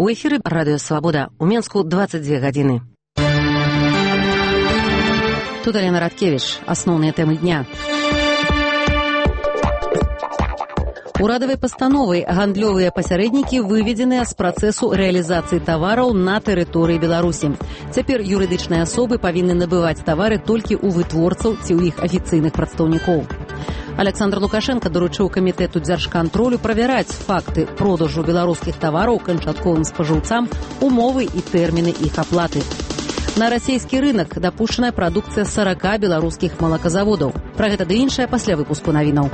У эфіры радыё Свабода. У Менску 22 гадзіны. Тут Алена Радкевіч. Асноўныя тэмы дня. Урадавай пастановай гандлёвыя пасярэднікі выведзеныя з працэсу рэалізацыі тавараў на тэрыторыі Беларусі. Цяпер юрыдычныя асобы павінны набываць тавары толькі ў вытворцаў ці ў іх афіцыйных прадстаўнікоў. Александр Лукашенко даручыў камітэту дзяржкантролю правяраць факты продажу беларускіх тавараў канчатковым спажыўцам, умовы і тэрміны іх аплаты. На расійскі рынак дапушчаная прадукцыя 40 беларускіх малаказаводаў. Пра гэта ды іншае пасля выпуску навінаў.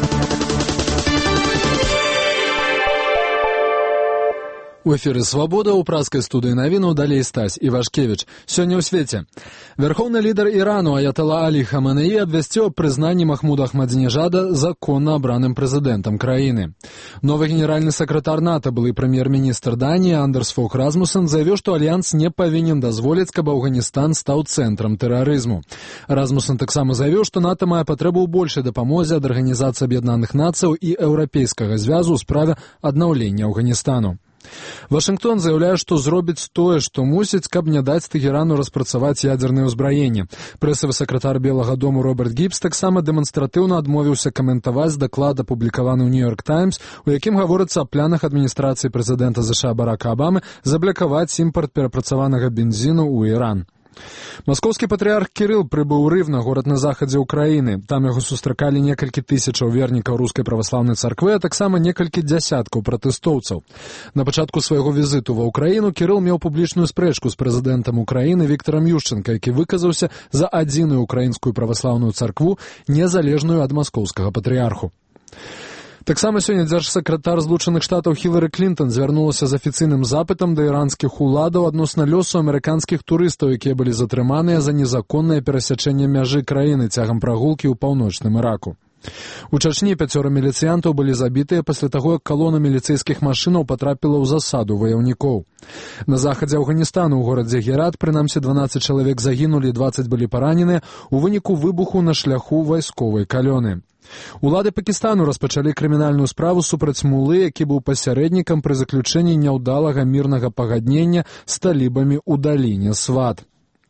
У эфіры «Свабода» ў праскай студыі навінаў далей Стась Івашкевіч. Сёння ў свеце. Верховны лідар Ірану Аяталла Алі Хаманеі абвясціў аб прызнанні Махмуда Ахмадзінежада законна абраным прэзідэнтам краіны. Новы генеральны сакратар НАТО, былы прэм'ер-міністр Даніі Андерс Фог Расмуссен, заявіў, што альянс не павінен дазволіць, каб Афганістан стаў цэнтрам тэрарызму. Расмуссен таксама заявіў, што НАТО мае патрэбу ў большай дапамозе ад Арганізацыі Аб'яднаных Нацыяў і Еўрапейскага звязу ў справе аднаўлення Афганістану. Вашынгтон заяўляе, што зробіць тое, што мусіць, каб не даць Тэгерану распрацаваць ядзернае ўзбраенне. Прэсавы сакратар Белага дому Роберт Гібс таксама дэманстратыўна адмовіўся каментаваць даклад, апублікаваны ў «Нью-Йорк Таймс», у якім гаворыцца аб планах адміністрацыі прэзідэнта ЗША Барака Абамы заблакаваць імпарт перапрацаванага бензіну ў Іран. Маскоўскі патрыарх Кірыл прыбыў у Рывна, горад на захадзе ўкраіны. Там яго сустракалі некалькі тысячаў вернікаў рускай праваслаўнай царквы, а таксама некалькі дзясяткаў пратэстоўцаў. На пачатку свайго візіту ва ўкраіну Кірыл меў публічную спрэчку з прэзідэнтам Украіны Віктарам Юшчэнка, які выказаўся за адзіную украінскую праваслаўную царкву, незалежную ад маскоўскага патрыярху. Таксама сёння дзяржсакратар Злучаных Штатаў Хілары Клінтон звярнулася з афіцыйным запытам да іранскіх уладаў адносна лёсу амерыканскіх турыстаў, якія былі затрыманыя за незаконнае перасячэнне мяжы краіны цягам прагулкі ў паўночным Іраку. У Чачні 5 міліцыянтаў былі забітыя пасля таго, як калона міліцэйскіх машынаў патрапіла ў засаду ваяўнікоў. На захадзе Афганістану ў горадзе Герат прынамсі 12 чалавек загінулі, 20 былі параненыя ў выніку выбуху на шляху вайсковай калёны. Улады Пакістану распачалі крымінальную справу супраць мулы, які быў пасярэднікам пры заключэнні няўдалага мірнага пагаднення з талібамі ў даліне Сват.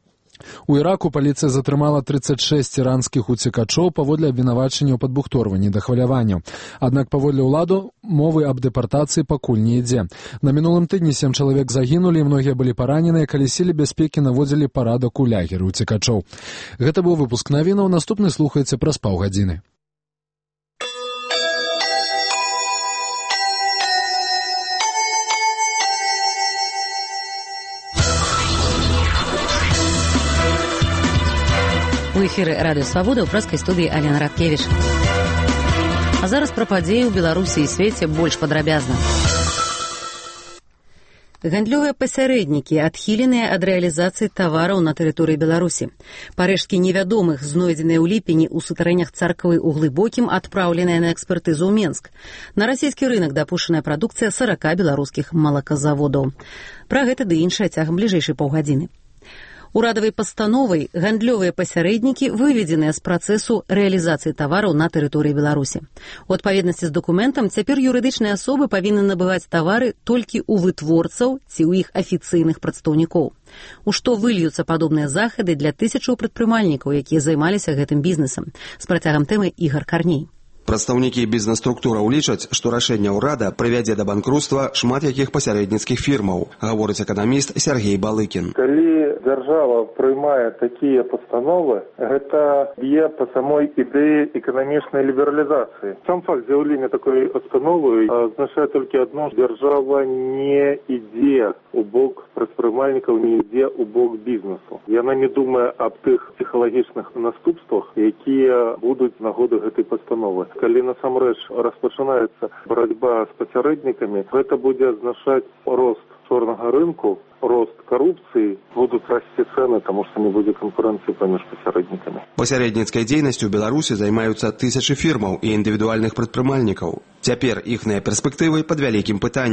У Іраку паліцыя затрымала 36 іранскіх уцекачоў паводле абвінавачання ў падбухторванні да хваляванняў. Аднак паводле ўладу мовы аб дэпартацыі пакуль не ідзе. На мінулым тыдні 7 чалавек загінулі, і многія былі параненыя, калі сілы бяспекі наводзілі парадак у лагеры уцекачоў. Гэта быў выпуск навінаў, наступны слухаеце праз паўгадзіны. У эфіры радыё Свабода ў праскай студыі Алена Радкевіч. А зараз пра падзеі ў Беларусі і свеце больш падрабязна. Гандлёвыя пасярэднікі адхіленыя ад рэалізацыі тавараў на тэрыторыі Беларусі. Парэшткі невядомых, знойдзеныя ў ліпені ў сутарэннях царквы ў Глыбокім, адпраўленыя на экспертызу ў Менск. На расійскі рынак дапушчаная прадукцыя 40 беларускіх малаказаводаў. Пра гэта ды іншае цягам бліжэйшай паўгадзіны. Урадавай пастановай гандлёвыя пасярэднікі выведзеныя з працэсу рэалізацыі тавараў на тэрыторыі Беларусі. У адпаведнасці з дакументам цяпер юрыдычныя асобы павінны набываць тавары толькі ў вытворцаў ці ў іх афіцыйных прадстаўнікоў. У што выльюцца падобныя захады для тысячаў прадпрымальнікаў, якія займаліся гэтым бізнесам. З працягам тэмы Ігар Карней. Прадстаўнікі бізнес-структураў лічаць, што рашэнне ўрада прывядзе да банкруцтва шмат якіх пасярэдніцкіх фірмаў, гаворыць эканаміст Сергей Балыкін. Калі дзяржава прымае такія пастановы, гэта б'е па самой ідэі эканамічнай лібералізацыі. Сам факт з'яўлення такой пастановы азначае толькі адно: дзяржава не ідзе ў бок прадпрымальнікаў, не ідзе ў бок бізнесу. Яна не думае аб тых псіхалагічных наступствах, якія будуць з нагоды гэтай пастановы. Калі насамрэч распачынаецца барацьба з пасярэднікамі, гэта будзе азначаць рост чорнага рынку, рост карупцыі, будуць расці цэны, таму што не будзе канкурэнцыі паміж пасярэднікамі. Пасярэдніцкай дзейнасцю ў Беларусі займаюцца тысячы фірмаў і індывідуальных прадпрымальнікаў. Цяпер іхныя перспектывы пад вялікім пытаннем.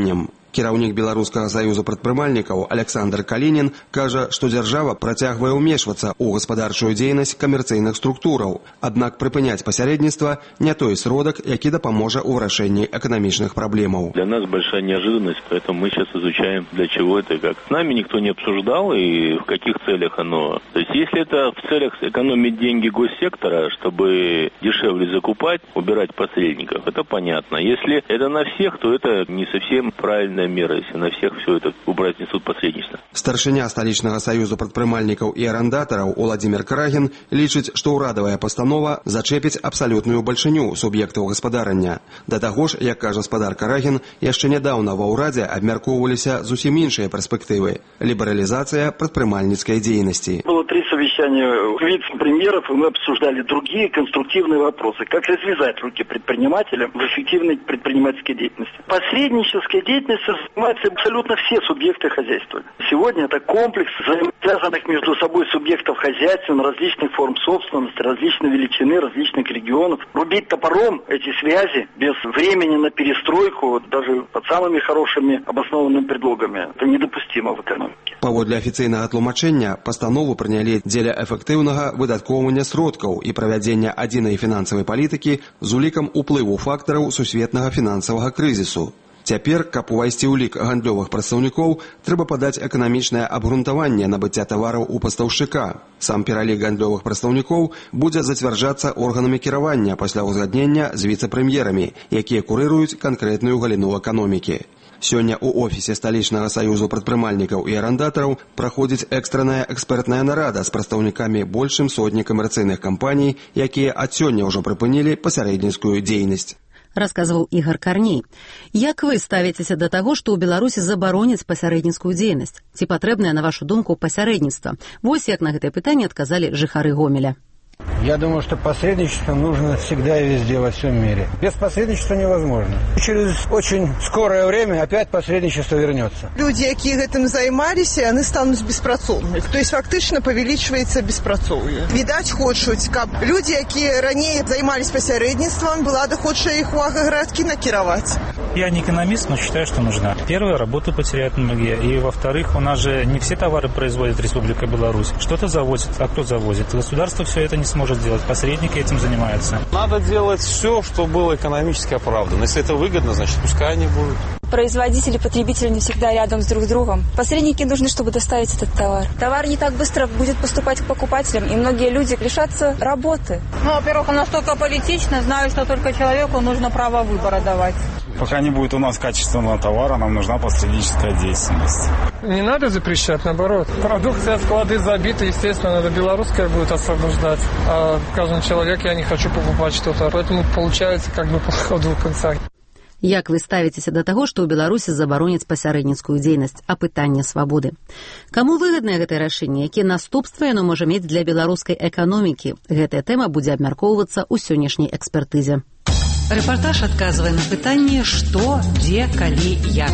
Кіраўнік Беларускага саюза прадпрымальнікаў Александр Калінін кажа, што дзяржава працягвае ўмешвацца ў гаспадарчую дзейнасць камерцыйных структураў. Аднак прыпыняць пасярэдніцтва не той сродак, які дапаможа ў вырашэнні эканамічных праблемаў. Для нас большая неожиданность, поэтому мы сейчас изучаем, для чего это и как. С нами никто не обсуждал и в каких целях оно. То есть если это в целях экономить деньги госсектора, чтобы дешевле закупать, убирать посредников, это понятно. Если это на всех, то это не совсем правильная мера, если на всех все это убрать несут посредничество. Старшыня сталічнага саюзу прадпрымальнікаў і арандатараў Уладзімір Крагін лічыць, што ўрадавая пастанова зачэпіць абсалютную бальшыню суб'ектаў гаспадарання. Да таго ж, як кажа спадар Крагін, яшчэ нядаўна ва ўрадзе абмяркоўваліся зусім іншыя перспектывы – лібералізацыя прадпрымальніцкай дзейнасці. Было 3 совещания вице-премьеров, и мы обсуждали другие конструктивные вопросы. Как развязать руки предпринимателям в эффективной предпринимательской деятельности. Посреднической деятельностью занимаются абсолютно все субъекты хозяйства. Сегодня это комплекс взаимосвязанных между собой субъектов хозяйства, различных форм собственности, различной величины, различных регионов. Рубить топором эти связи без времени на перестройку, даже под самыми хорошими обоснованными предлогами, это недопустимо в экономике. Паводле афіцыйнага тлумачэння, пастанову прынялі дзеля эфектыўнага выдаткоўвання сродкаў і правядзення адзінай фінансавай палітыкі з улікам уплыву фактараў сусветнага фінансавага крызісу. Цяпер, каб увайсці ў лік гандлёвых прадстаўнікоў, трэба падаць эканамічнае абгрунтаванне набыцця тавараў у пастаўшчыка. Сам пералік гандлёвых прадстаўнікоў будзе зацвярджацца органамі кіравання пасля ўзгаднення з віцэ-прэм'ерамі, якія курыруюць канкрэтную галіну эканомікі. Сёння ў офісе сталічнага саюзу прадпрымальнікаў і арандатараў праходзіць экстранная экспертная нарада з прадстаўнікамі большым сотні камерцыйных кампаній, якія ад сёння ўжо прыпынілі пасярэдніцкую дзейнасць. Расказваў Ігор Карней. Як вы ставіцеся да таго, што ў Беларусі забароняць пасярэдніцкую дзейнасць? Ці патрэбнае, на вашу думку, пасярэдніцтва? Вось як на гэтае пытанне адказалі жыхары Гомеля. Я думаю, что посредничество нужно всегда и везде, во всем мире. Без посредничества невозможно. Через очень скорое время опять посредничество вернется. Люди, які гэтым займаліся, яны стануць беспрацоўнымі. То есть фактычна павялічваецца беспрацоўе. Відаць, хочуць, каб людзі, якія раней займаліся пасярэдніцтвам, влада хоча іх у аграркі накіраваць. Я не экономист, но считаю, что нужна. Первое, работу потеряют многие. И во-вторых, у нас же не все товары производит Республика Беларусь. Что-то завозит, а кто завозит? Государство все это не сможет делать. Посредники этим занимаются. Надо делать все, что было экономически оправдано. Если это выгодно, значит, пускай они будут. Производители, потребители не всегда рядом с друг другом. Посредники нужны, чтобы доставить этот товар. Товар не так быстро будет поступать к покупателям, и многие люди лишатся работы. Ну, во-первых, он настолько политично, знаю, что только человеку нужно право выбора давать. Пока не будет у нас качественного товара, нам нужна посредническая деятельность. Не надо запрещать, наоборот. Продукция, склады забиты, естественно, надо белорусская будет освобождать. А каждый человек, я не хочу покупать что-то. Поэтому получается как бы по ходу конца. Як вы ставіцеся да таго, што ў Беларусі забароняць пасярэдніцкую дзейнасць, а пытанне свабоды? Каму выгаднае гэтае рашэнне, якія наступствы яно можа мець для беларускай эканомікі? Гэтая тэма будзе абмяркоўвацца ў сённяшняй экспертызе. Рэпартаж адказвае на пытанне «Што, дзе, калі, як».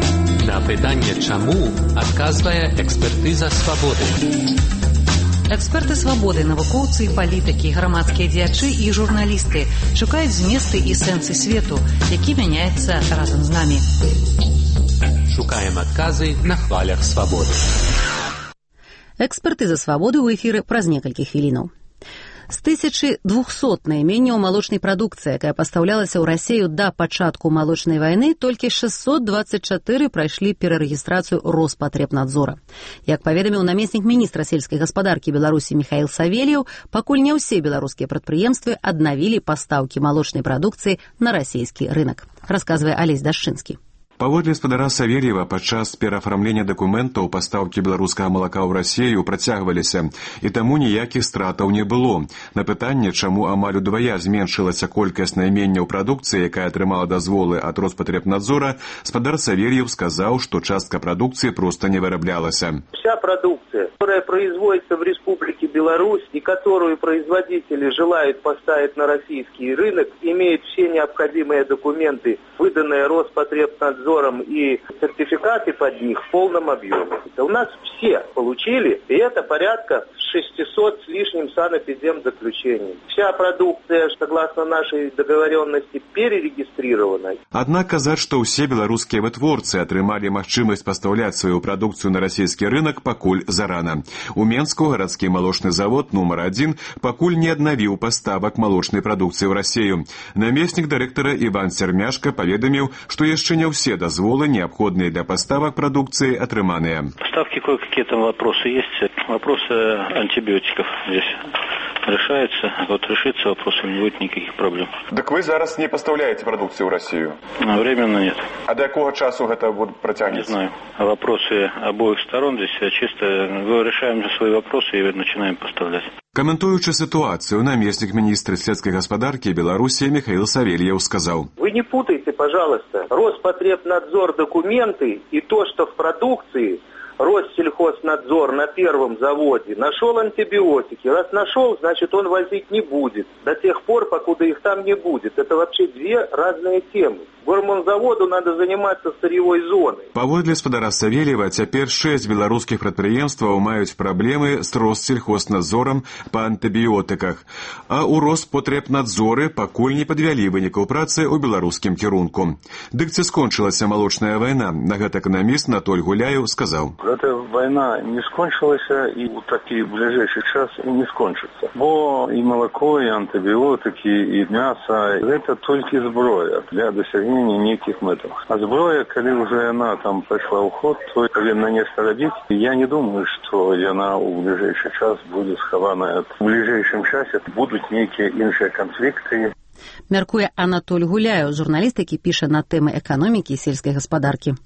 На пытанне «Чаму» адказвае экспертыза свабоды. Эксперты свабоды, навукоўцы і палітыкі, грамадскія дзеячы і журналісты шукаюць зместы і сэнсы свету, які мяняецца разам з намі. Шукаем адказы на хвалях свабоды. Экспертыза свабоды ў эфіры праз некалькі хвілінаў. З 1200 найменняў малочнай прадукцыі, якая пастаўлялася ў Расею да пачатку малочнай вайны, толькі 624 прайшлі перарэгістрацыю Роспатребнадзора. Як паведаміў намеснік міністра сельскай гаспадаркі Беларусі Міхаіл Савельеў, пакуль не ўсе беларускія прадпрыемствы аднавілі пастаўкі малочнай прадукцыі на расійскі рынак, расказвае Алесь Дашчынскі. Паводле спадара Савельева, падчас пераафармлення дакументаў пастаўкі беларускага малака ў Расею працягваліся, і таму ніякіх стратаў не было. На пытанне, чаму амаль удвая зменшылася колькасць найменняў прадукцыі, якая атрымала дазволы ад Роспатребнадзора, спадар Савельев сказаў, што частка прадукцыі проста не выраблялася. Вся продукция, которая производится в Республике Беларусь и которую производители желают поставить на российский рынок, имеет все необходимые документы, выданные Роспотребнадзором, и сертификаты под них в полном объеме. У нас все получили, и это порядка 600 с лишним санэпидемзаключений. Вся продукция, согласно нашей договоренности, перерегистрирована. Аднак казаць, што ўсе беларускія вытворцы атрымалі магчымасць пастаўляць сваю прадукцыю на расійскі рынок, пакуль зарана. У Менску гарадскі малочны завод нумар 1 пакуль не аднавіў паставак малочнай прадукцыі ў Расію. Намеснік дырэктара Іван Сермяшка паведаміў, што яшчэ не ўсе дазволы, неабходныя для паставак прадукцыі, атрыманыя. Поставки кое-какие там вопросы есть. Вопросы антибиотиков здесь решаются. Вот решится вопрос, не будет никаких проблем. Так вы зараз не поставляете продукцию в Россию? Временно нет. А до какого часу это протянется? Не знаю. Вопросы обоих сторон здесь чисто решаем свои вопросы и начинаем поставлять. Каментуючы ситуацию, наместник министра сельской господарки Беларуси Михаил Савельев сказал: Вы не путайте, пожалуйста, Роспотребнадзор документы и то, что в продукции Россельхознадзор на первом заводе нашел антибиотики. Раз нашел, значит, он возить не будет. До тех пор, покуда их там не будет. Это вообще две разные темы. Гормонзаводу надо заниматься сырьевой зоной. Паводле спадара Савельева, цяпер 6 беларускіх прадпрыемстваў маюць праблемы з Россельхознадзорам па антыбіётыках, а ў Роспотребнадзоры пакуль не падвялі вынікаў працы ў беларускім кірунку. Дык ці скончылася малочная вайна? На гэта эканаміст Анатоль Гуляев сказаў: Эта война не скончилася и в такой ближайший час и не скончится. Бо и молоко, и антибиотики, и мясо – это только зброя для досягнения неких методов. А зброя, когда уже она там пошла в ход, то повинна не робить. Я не думаю, что она в ближайший час будет схована. В ближайшем часе будут некие іншие конфликты. Мяркуе Анатоль Гуляев, журналіст, які піша на теми економіки і сільської господарки.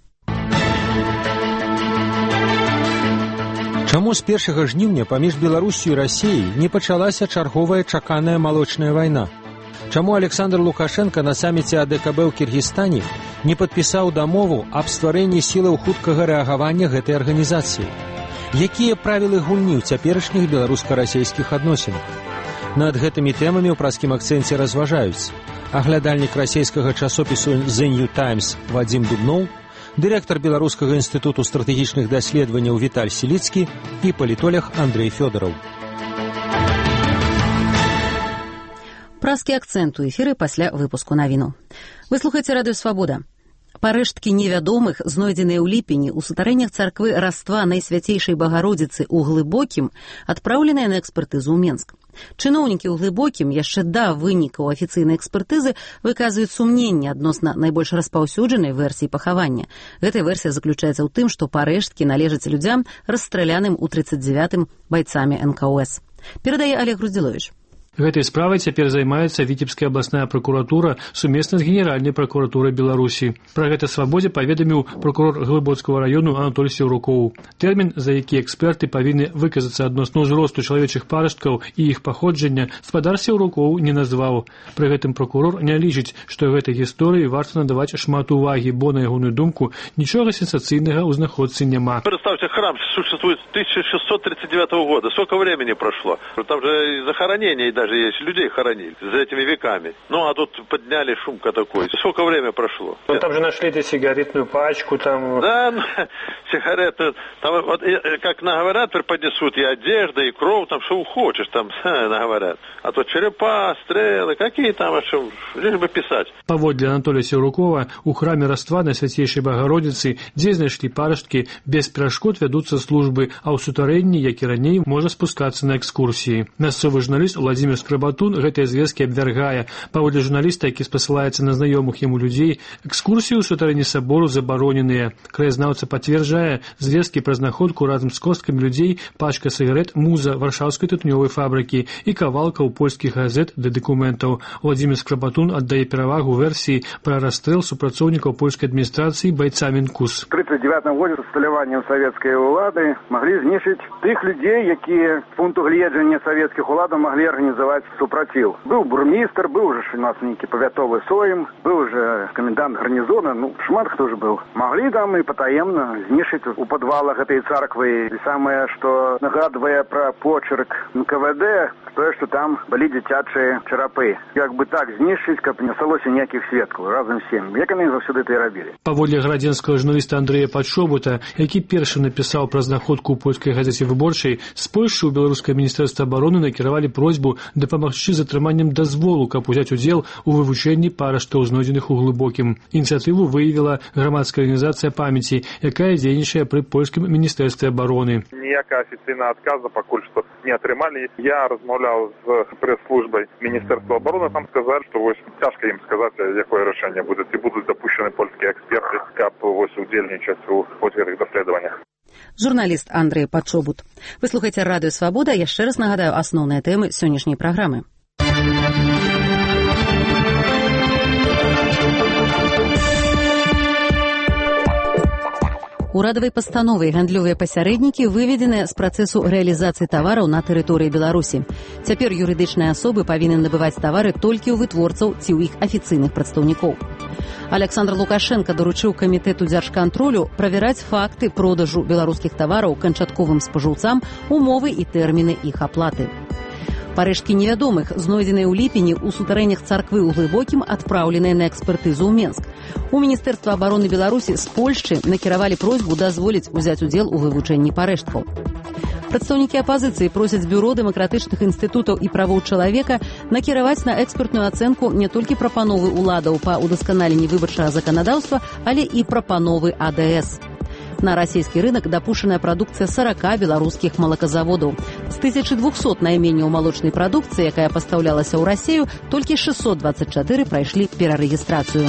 Чаму з 1 жніўня паміж Беларусью і Расіяй не пачалася чарговая чаканая малочная вайна? Чаму Александр Лукашенко на саміце АДКБ ў Кіргізстане не падпісаў дамову аб стварэнні сілаў хуткага рэагавання гэтай арганізацыі? Якія правілы гульні ў цяперашніх беларуска-расійскіх адносінах? Над гэтымі тэмамі ў праскім акцэнце разважаюць аглядальнік расійскага часопісу The New Times Вадзім Дубноў, дырэктар Беларускага інстытуту стратэгічных даследаванняў Віталь Селіцкі і палітолог Андрей Фёдораў. Праскі акцэнт у эфіры пасля выпуску навіну. Вы слухаеце радыё «Свабода». Парэшткі невядомых, знойдзеныя ў ліпені ў сутарэннях царквы Раства Найсвяцейшай Багародзіцы ў Глыбокім, адпраўленыя на экспертызу ў Менск. Чыноўнікі ў Глыбокім яшчэ да вынікаў афіцыйнай экспертызы выказваюць сумненне адносна найбольш распаўсюджанай версіі пахавання. Гэтая версія заключаецца ў тым, што парэшткі належаць людзям, расстраляным у 39-м байцамі НКОС. Перадае Олег Груздзіловіч. Гэтай справай цяпер займаецца Віцебская абласная пракуратура сумесна з Генеральнай пракуратурай Беларусі. Пра гэта «Свабодзе» паведаміў прокурор Глыбоцкага раёну Анатоль Сеўрукоў. Тэрмін, за які эксперты павінны выказацца адносна ўзросту чалавечых парашткаў і іх паходжання, спадар Сеўрукоў не назваў. Пры гэтым прокурор не лічыць, што гэтай гісторыі варта надаваць шмат увагі, бо, на ягоную думку, нічога сенсацыйнага ў знаходцы няма. Представьте, храм существует с 1639 года. Сколько времени прошло? Там же захоронения даже есть, людей хоронили за этими веками. Ну, а тут подняли шумка такой. Сколько время прошло? Ну, там же нашли сигаретную пачку, там... Да, сигареты, там, вот, как наговорят, преподнесут и одежда, и кровь, там, что хочешь, там, наговорят. А то черепа, стрелы, какие там, что, лишь бы писать. Паводле Анатолия Сеўрукова, у храме Раства Найсвяцейшай Багародзіцы, дзе знайшлі парасткі, без перашкод вядуцца службы, а ў сутарэнні, як і раней, можа спускацца на экскурсіі. Мясцовы журналіст Владимир Скрабатун гэтыя звесткі абвяргае. Паводле журналіста, які спасылаецца на знаёмых яму людзей, экскурсіі ў сутарэнні сабору забароненыя. Краязнаўца пацвярджае звесткі пра знаходку разам з косткамі людзей, пачка сігарэт «Муза» варшаўскай тытунёвай фабрыкі і кавалкаў польскіх газет да дакументаў. Владимир Скрабатун аддае перавагу версіі пра расстрэл супрацоўнікаў польскай адміністрацыі байцамі НКУС. В 1939 годзе з усталяваннем савецкай улады маглі знішчыць тых людзей, якія з пункту гледжання савецкіх уладаў маглі арганізаваць организовать супротив. Был бурмистр, был уже у нас некий повятовый соем, был уже комендант гарнизона, шмат кто же был. Могли там и потаемно знішить у подвалах этой церкви. И самое, что нагадывая про почерк НКВД, то, что там были дзіцячыя чарапы. Как бы так знішить, как не осталося ніяких сведкаў разом всем. Як они заўсёды это и робили. Паводле градзенскага журналіста Андрэя Падшобута, які першы напісаў пра знаходку ў польскай газеце «Выборчай», з Польшчы ў беларускае міністэрства абароны накіравалі просьбу дапамагчы з атрыманнем дазволу, каб узяць удзел у вывучэнні параштаў, знойдзеных у Глыбокім. Ініцыятыву выявіла грамадская арганізацыя памяці, якая дзейнічае пры польскім міністэрстве абароны. Ніякага афіцыйнага адказа пакуль што не атрымалі. Я размаўляў з прэс-службай міністэрства абароны, там сказалі, што вось цяжка ім сказаць, якое рашэнне будзе, ці будуць дапушчаны польскія эксперты, каб вось удзельнічаць у гэтых даследаваннях. Журналіст Андрэй Падшобут. Вы слухаеце радыё «Свабода». Яшчэ раз нагадаю асноўныя тэмы сённяшняй праграмы. Урадавай пастановай гандлёвыя пасярэднікі выведзеныя з працэсу рэалізацыі тавараў на тэрыторыі Беларусі. Цяпер юрыдычныя асобы павінны набываць тавары толькі ў вытворцаў ці ў іх афіцыйных прадстаўнікоў. Александр Лукашенко даручыў камітэту дзяржкантролю правяраць факты продажу беларускіх тавараў канчатковым спажыўцам, умовы і тэрміны іх аплаты. Парэшткі невядомых, знойдзеныя ў ліпені ў сутарэннях царквы ў Глыбокім, адпраўленыя на экспертызу ў Менск. У Міністэрства абароны Беларусі з Польшчы накіравалі просьбу дазволіць узяць удзел у вывучэнні парэшткаў. Прадстаўнікі апазіцыі просяць бюро дэмакратычных інстытутаў і правоў чалавека накіраваць на экспертную ацэнку не толькі прапановы ўладаў па ўдасканаленні выбарчага заканадаўства, але і прапановы АДС. На расійскі рынок дапушчаная прадукцыя 40 беларускіх малаказаводаў. З 1200 найменняў малочнай прадукцыі, якая пастаўлялася ў Расію, толькі 624 прайшлі перарэгістрацыю.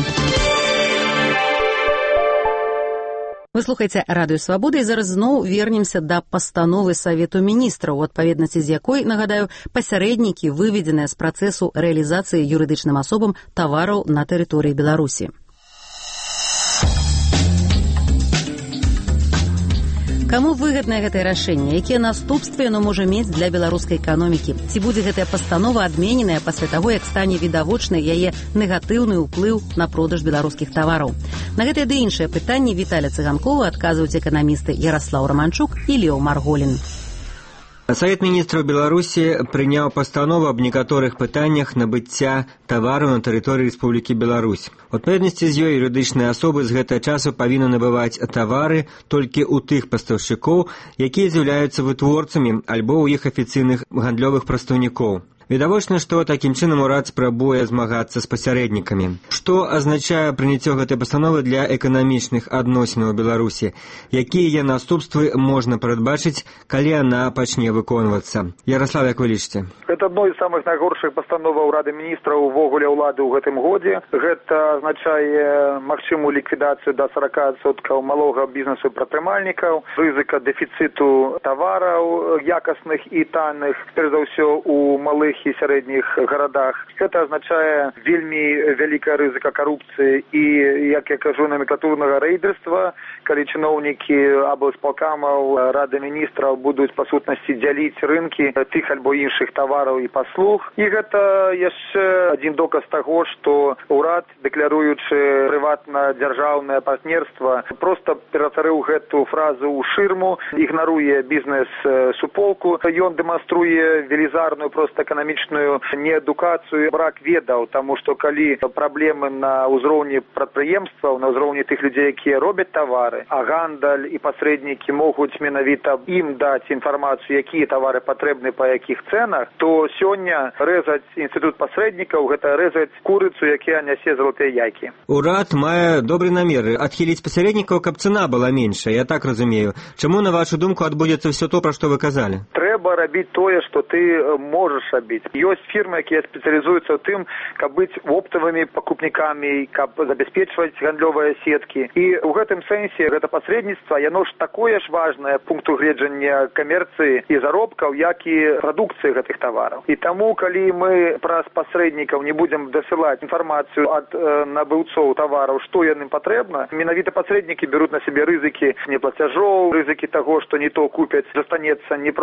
Вы слухаеце радыё «Свабода», і зараз зноў вернемся да пастановы Савету міністраў, у адпаведнасці з якой, нагадаю, пасярэднікі выведзеныя з працэсу рэалізацыі юрыдычным асобам тавараў на тэрыторыі Беларусі. Каму выгаднае гэтае рашэнне? Якія наступствы яно можа мець для беларускай эканомікі? Ці будзе гэтая пастанова адмененая пасля таго, як стане відавочны яе негатыўны ўплыў на продаж беларускіх тавараў? На гэтае ды іншыя пытанні Віталя Цыганкова адказваюць эканамісты Яраслаў Раманчук і Лео Марголін. Савет міністраў Беларусі прыняў пастанову аб некаторых пытаннях набыцця тавараў на тэрыторыі Рэспублікі Беларусь. У адпаведнасці з ёй юрыдычныя асобы з гэтага часу павінны набываць тавары толькі ў тых пастаўшчыкоў, якія з'яўляюцца вытворцамі альбо ў іх афіцыйных гандлёвых прадстаўнікоў. Відавочна, што такім чынам урад спрабуе змагацца з пасярэднікамі. Што азначае прыняццё гэтай пастановы для эканамічных адносінаў у Беларусі? Якія наступствы можна прадбачыць, калі яна пачне выконвацца? Ярослав, як вы лічыце? Гэта адной з самых найгоршых пастановаў Рады міністраў увогуле ўлады ў гэтым годзе. Гэта азначае магчымую ліквідацыю да 40% малога бізнесу і прадпрымальнікаў, рызыка дэфіцыту тавараў якасных і танных, перш за ўсё у малых і сярэдніх гарадах. Гэта азначае вельмі вялікая рызыка карупцыі і, як я кажу, номенклатурнага рэйдэрства, калі чыноўнікі або спалкамаў Рады міністраў будуць па сутнасці дзяліць рынкі тых альбо іншых тавараў і паслуг. І гэта яшчэ адзін доказ таго, што ўрад, дэкляруючы прыватна-дзяржаўнае партнерства, проста ператварыў гэту фразу ў шырму, ігнаруе бізнес-суполку. Ён дэманструе велізарную проста эканамічную неадукацыю, брак ведаў, таму што калі праблемы на ўзроўні прадпрыемстваў, на ўзроўні тых людзей, якія робяць тавары, а гандаль і пасрэднікі могуць менавіта ім даць інфармацыю, якія тавары патрэбны па якіх цэнах, то сёння рэзаць інстытут пасрэднікаў, гэта рэзаць курыцу, якая нясе залатыя яйкі. Урад мае добрыя намеры адхіліць пасярэднікаў, каб цэна была меншая, я так разумею. Чаму, на вашу думку, адбудзецца ўсё то, пра што вы казалі? Трэба рабіць тое, што ты можаш рабіць. Ёсць фірмы, якія спецыялізуюцца ў тым, каб быць оптавымі пакупнікамі, каб забяспечваць гандлёвыя сеткі. І ў гэтым сэнсе гэта пасрэдніцтва, яно ж такое ж важнае пункту гледжання камерцыі і заробкаў, як і прадукцыі гэтых тавараў. І таму, калі мы праз пасрэднікаў не будзем дасылаць інфармацыю ад набыўцоў тавараў, што яным патрэбна, менавіта пасрэднікі бяруць на сябе рызыкі неплацяжоў, рызыкі таго, што не то купяць, застанецца непроданыя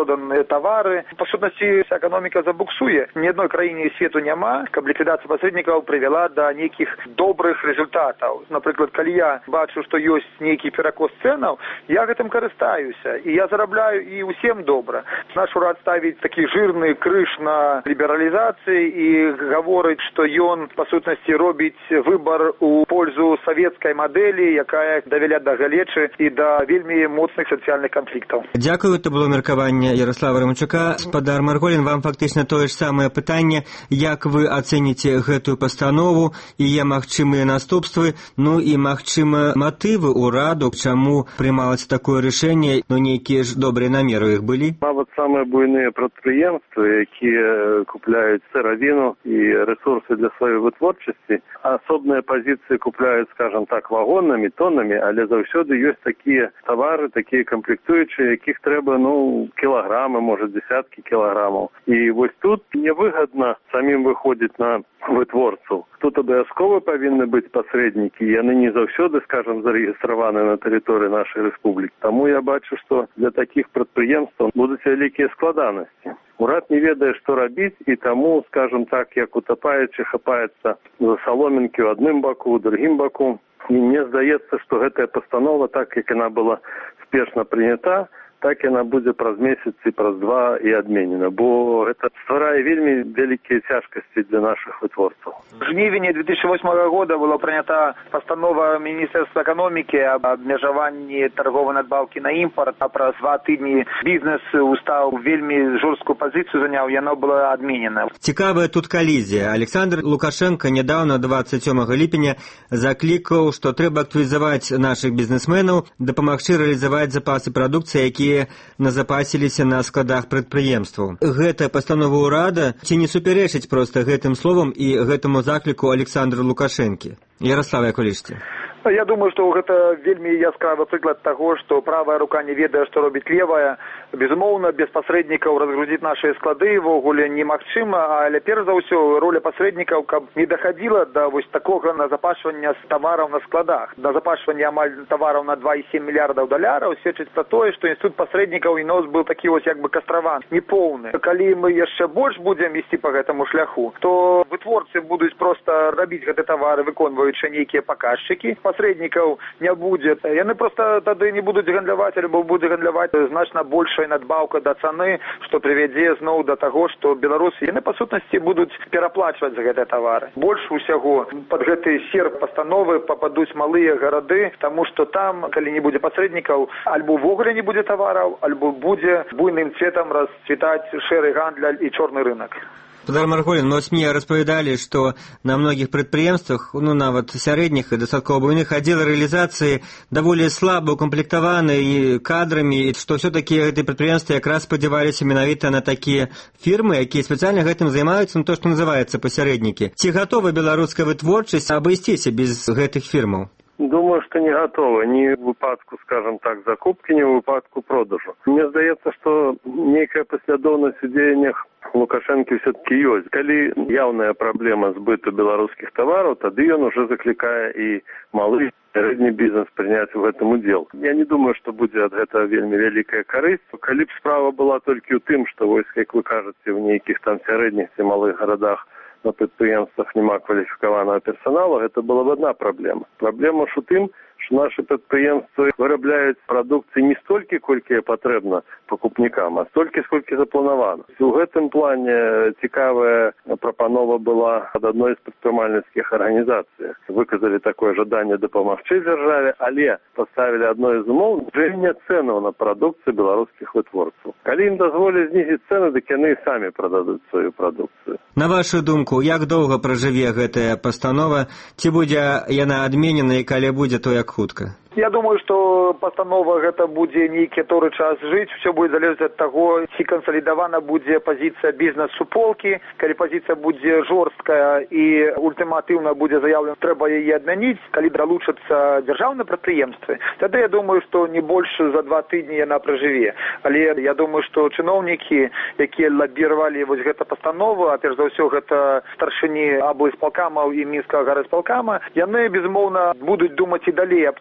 тавары. Па сутнасці, эканоміка забуксуе. Ні адной краіне свету няма, каб ліквідацыя пасрэднікаў прывяла да нейкіх добрых результатаў. Напрыклад, калі я бачу, што ёсць нейкі перакос цэнаў, я гэтым карыстаюся, і я зарабляю, і ўсім добра. Наш урад ставіць такі жирны крыж на лібералізацыі і гаворыць, што ён, па сутнасці, робіць выбар у пользу савецкай мадэлі, якая давяла да галечы і да вельмі моцных сацыяльных канфліктаў. Дзякую, это было меркаванне Ярослава Рамчука. Спадар Марголін, вам фактычна тое ж самае пытанне, як вы ацэніце гэтую пастанову, яе магчымыя наступствы, ну і магчыма матывы ўраду, чаму прымалася такое рашэнне, ну нейкія ж добрыя намеры у іх былі? Мабыць, самыя буйныя прадпрыемствы, якія купляюць сыравіну і ресурсы для сваёй вытворчасці, асобныя пазіцыі купляюць, скажем так, вагонамі, тоннамі, але заўсёды ёсць такія тавары, такія камплектуючыя, якіх трэба, кілаграмы, можа, десяткі кілаграмаў. І вось тут невыгадна самім выходзіць на вытворцаў. Тут абавязкова павінны быць пасрэднікі, яны не заўсёды, скажем, зарэгістраваны на тэрыторыі нашай рэспублікі. Таму я бачу, што для такіх прадпрыемстваў будуць вялікія складанасці. Урад не ведае, што рабіць, і таму, скажем так, як утапаючы хапаецца за саломінкі ў адным баку, у другім баку. І мне здаецца, што гэтая пастанова, так як яна была спешна прынята, так яна будзе праз месяц і праз два і адменена, бо гэта стварае вельмі вялікія цяжкасці для нашых вытворцаў. В жнівені 2008 года была прынята пастанова Міністэрства эканомікі аб абмежаванні тарговай надбаўкі на імпорт, а праз 2 тыдні бізнес устаў вельмі жорсткую пазіцыю заняў, яно было адменена. Цікавая тут калізія. Александр Лукашенко нядаўна, 27 ліпеня, заклікаў, што трэба актывізаваць нашых бізнесменаў, дапамагчы рэалізаваць запасы прадукцыі, якія назапасіліся на складах прадпрыемстваў. Гэта пастанова ўрада ці не супярэчыць проста гэтым словам і гэтаму закліку Александра Лукашэнкі? Ярослав, як улічыце? Я думаю, што гэта вельмі яскравы прыклад таго, што правая рука не ведае, што робіць левая. Безумоўна, без пасрэднікаў разгрузіць нашыя склады вогуле немагчыма, але перш за ўсё роля пасрэднікаў, каб не дахадзіла да вось такога назапашвання тавараў на складах. Назапашвання амаль тавараў на 2,7 мільярдаў даляраў сведчыць пра тое, што інстытут пасрэднікаў і нос быў такі вось як бы кастраван, непоўны. Калі мы яшчэ больш будзем ісці па гэтаму шляху, то вытворцы будуць проста рабіць гэты тавары, выконваючы нейкія паказчыкі. Пасрэднікаў не будзе. Яны проста тады не будуць гандляваць, альбо будуць гандляваць значна большая надбаўка да цаны, што прывядзе зноў да таго, што беларусы, яны па сутнасці будуць пераплачваць за гэтыя тавары. Больш усяго пад гэты серп пастановы пападуць малыя гарады, таму што там, калі не будзе пасрэднікаў, альбо ўвогуле не будзе тавараў, альбо будзе буйным цветам расцвітаць шэры гандаль і чорны рынак. Спадар Марголін, СМІ распавядалі, што на многіх прадпрыемствах, нават сярэдніх і дастаткова буйных, аддзелы рэалізацыі даволі слаба укамплектаваны і кадрамі, і што ўсё-такі гэтыя прадпрыемствы якраз спадзяваліся менавіта на такія фірмы, якія спецыяльна гэтым займаюцца, то, што называецца пасярэднікі. Ці гатова беларуская вытворчасць абысціся без гэтых фірмаў? Думаю, что не готово. Ни в выпадку, скажем так, закупки, ни в выпадку продажу. Мне здаецца, что некая последовность в дзеяннях Лукашэнкі все-таки ёсць. Калі явная праблема збыту беларускіх тавараў, тады ён уже заклікае і малы сярэдні бізнес прыняць у гэтым удзел. Я не думаю, што будзе ад гэтага вельмі вялікая карысць. Калі б справа была толькі ў тым, што вось, як вы кажаце, в нейкіх там сярэдніх ці малых гарадах на прадпрыемствах няма кваліфікаванага персоналу, гэта была б одна праблема. Праблема ж у тым, што нашы прадпрыемствы вырабляюць прадукцыі не столькі, колькі патрэбна пакупнікам, а столькі, сколькі запланавана. У гэтым плане цікавая прапанова была ад адной з прадпрымальніцкіх арганізацый. Выказалі такое жаданне дапамагчы дзяржаве, але паставілі адной з умоў зніжэння цэнаў на прадукцыю беларускіх вытворцаў. Калі ім дазволяць знізіць цэны, дык яны самі прададуць сваю прадукцыю. На вашу думку, як доўга пражыве гэтая пастанова? Ці будзе яна адменена і калі будзе, то як хутка? Я думаю, што пастанова гэта будзе нейкі торы час жыць, все будзе залежаць ад таго, ці кансалідавана будзе пазіцыя бізнес-суполкі. Калі пазіцыя будзе жорсткая і ультыматыўна будзе заяўлена, трэба яе адмяніць, калі далучацца дзяржаўныя прадпрыемствы, тады я думаю, што не больш за 2 тыдні яна пражыве. Але я думаю, што чыноўнікі, якія лабіравалі вось гэта пастанову, а перш за ўсё гэта старшыні аблсполкамаў і мінскага гарисполкама, яны безумоўна будуць думаць і далей аб тым, як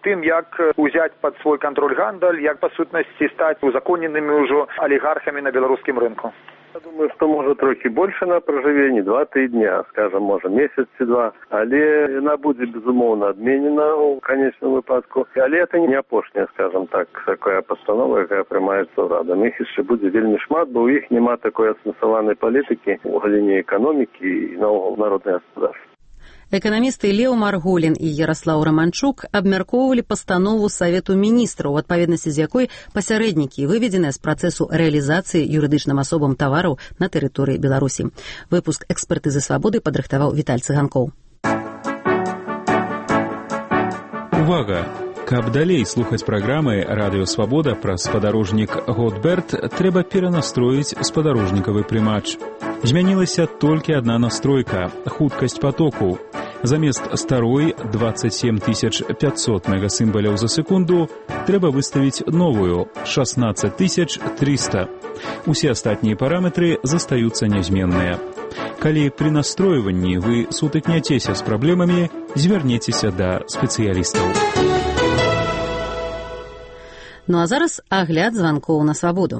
як узяць под свой контроль гандаль, як по сутнасці стаць узаконенымі ўжо алігархамі на беларускім рынку. Я думаю, что можа трохи больше на проживение, 2-3 дня, скажем, может месяц ці два, але она будет безумовно адменена у конечном выпадку. Але это не апошняя, скажем так, такая постанова, якая приймається Радом. Их еще будет вельмі шмат, бо у них нема такой асэнсаванай политики у галіне экономики и наогул народнай господарства. Эканамісты Лео Марголін і Ярослаў Раманчук абмяркоўвалі пастанову Савету міністраў, у адпаведнасці з якой пасярэднікі выведзеныя з працэсу рэалізацыі юрыдычным асобам тавараў на тэрыторыі Беларусі. Выпуск экспертызы свабоды падрыхтаваў Віталь Цыганкоў. Увага! Каб далей слухаць праграмы «Радыё Свабода» пра спадарожнік «Готберт», трэба перанастроіць спадарожнікавы прымач. Змянілася толькі адна настройка – хуткасць патоку. Замест старой 27 500 мегасімбаляў за секунду трэба выставіць новую – 16 300. Усе астатнія параметры застаюцца нязменныя. Калі пры настройванні вы сутыкняцеся з праблемамі, звярнецеся да спецыялістаў. Ну а зараз агляд званкоў на свабоду.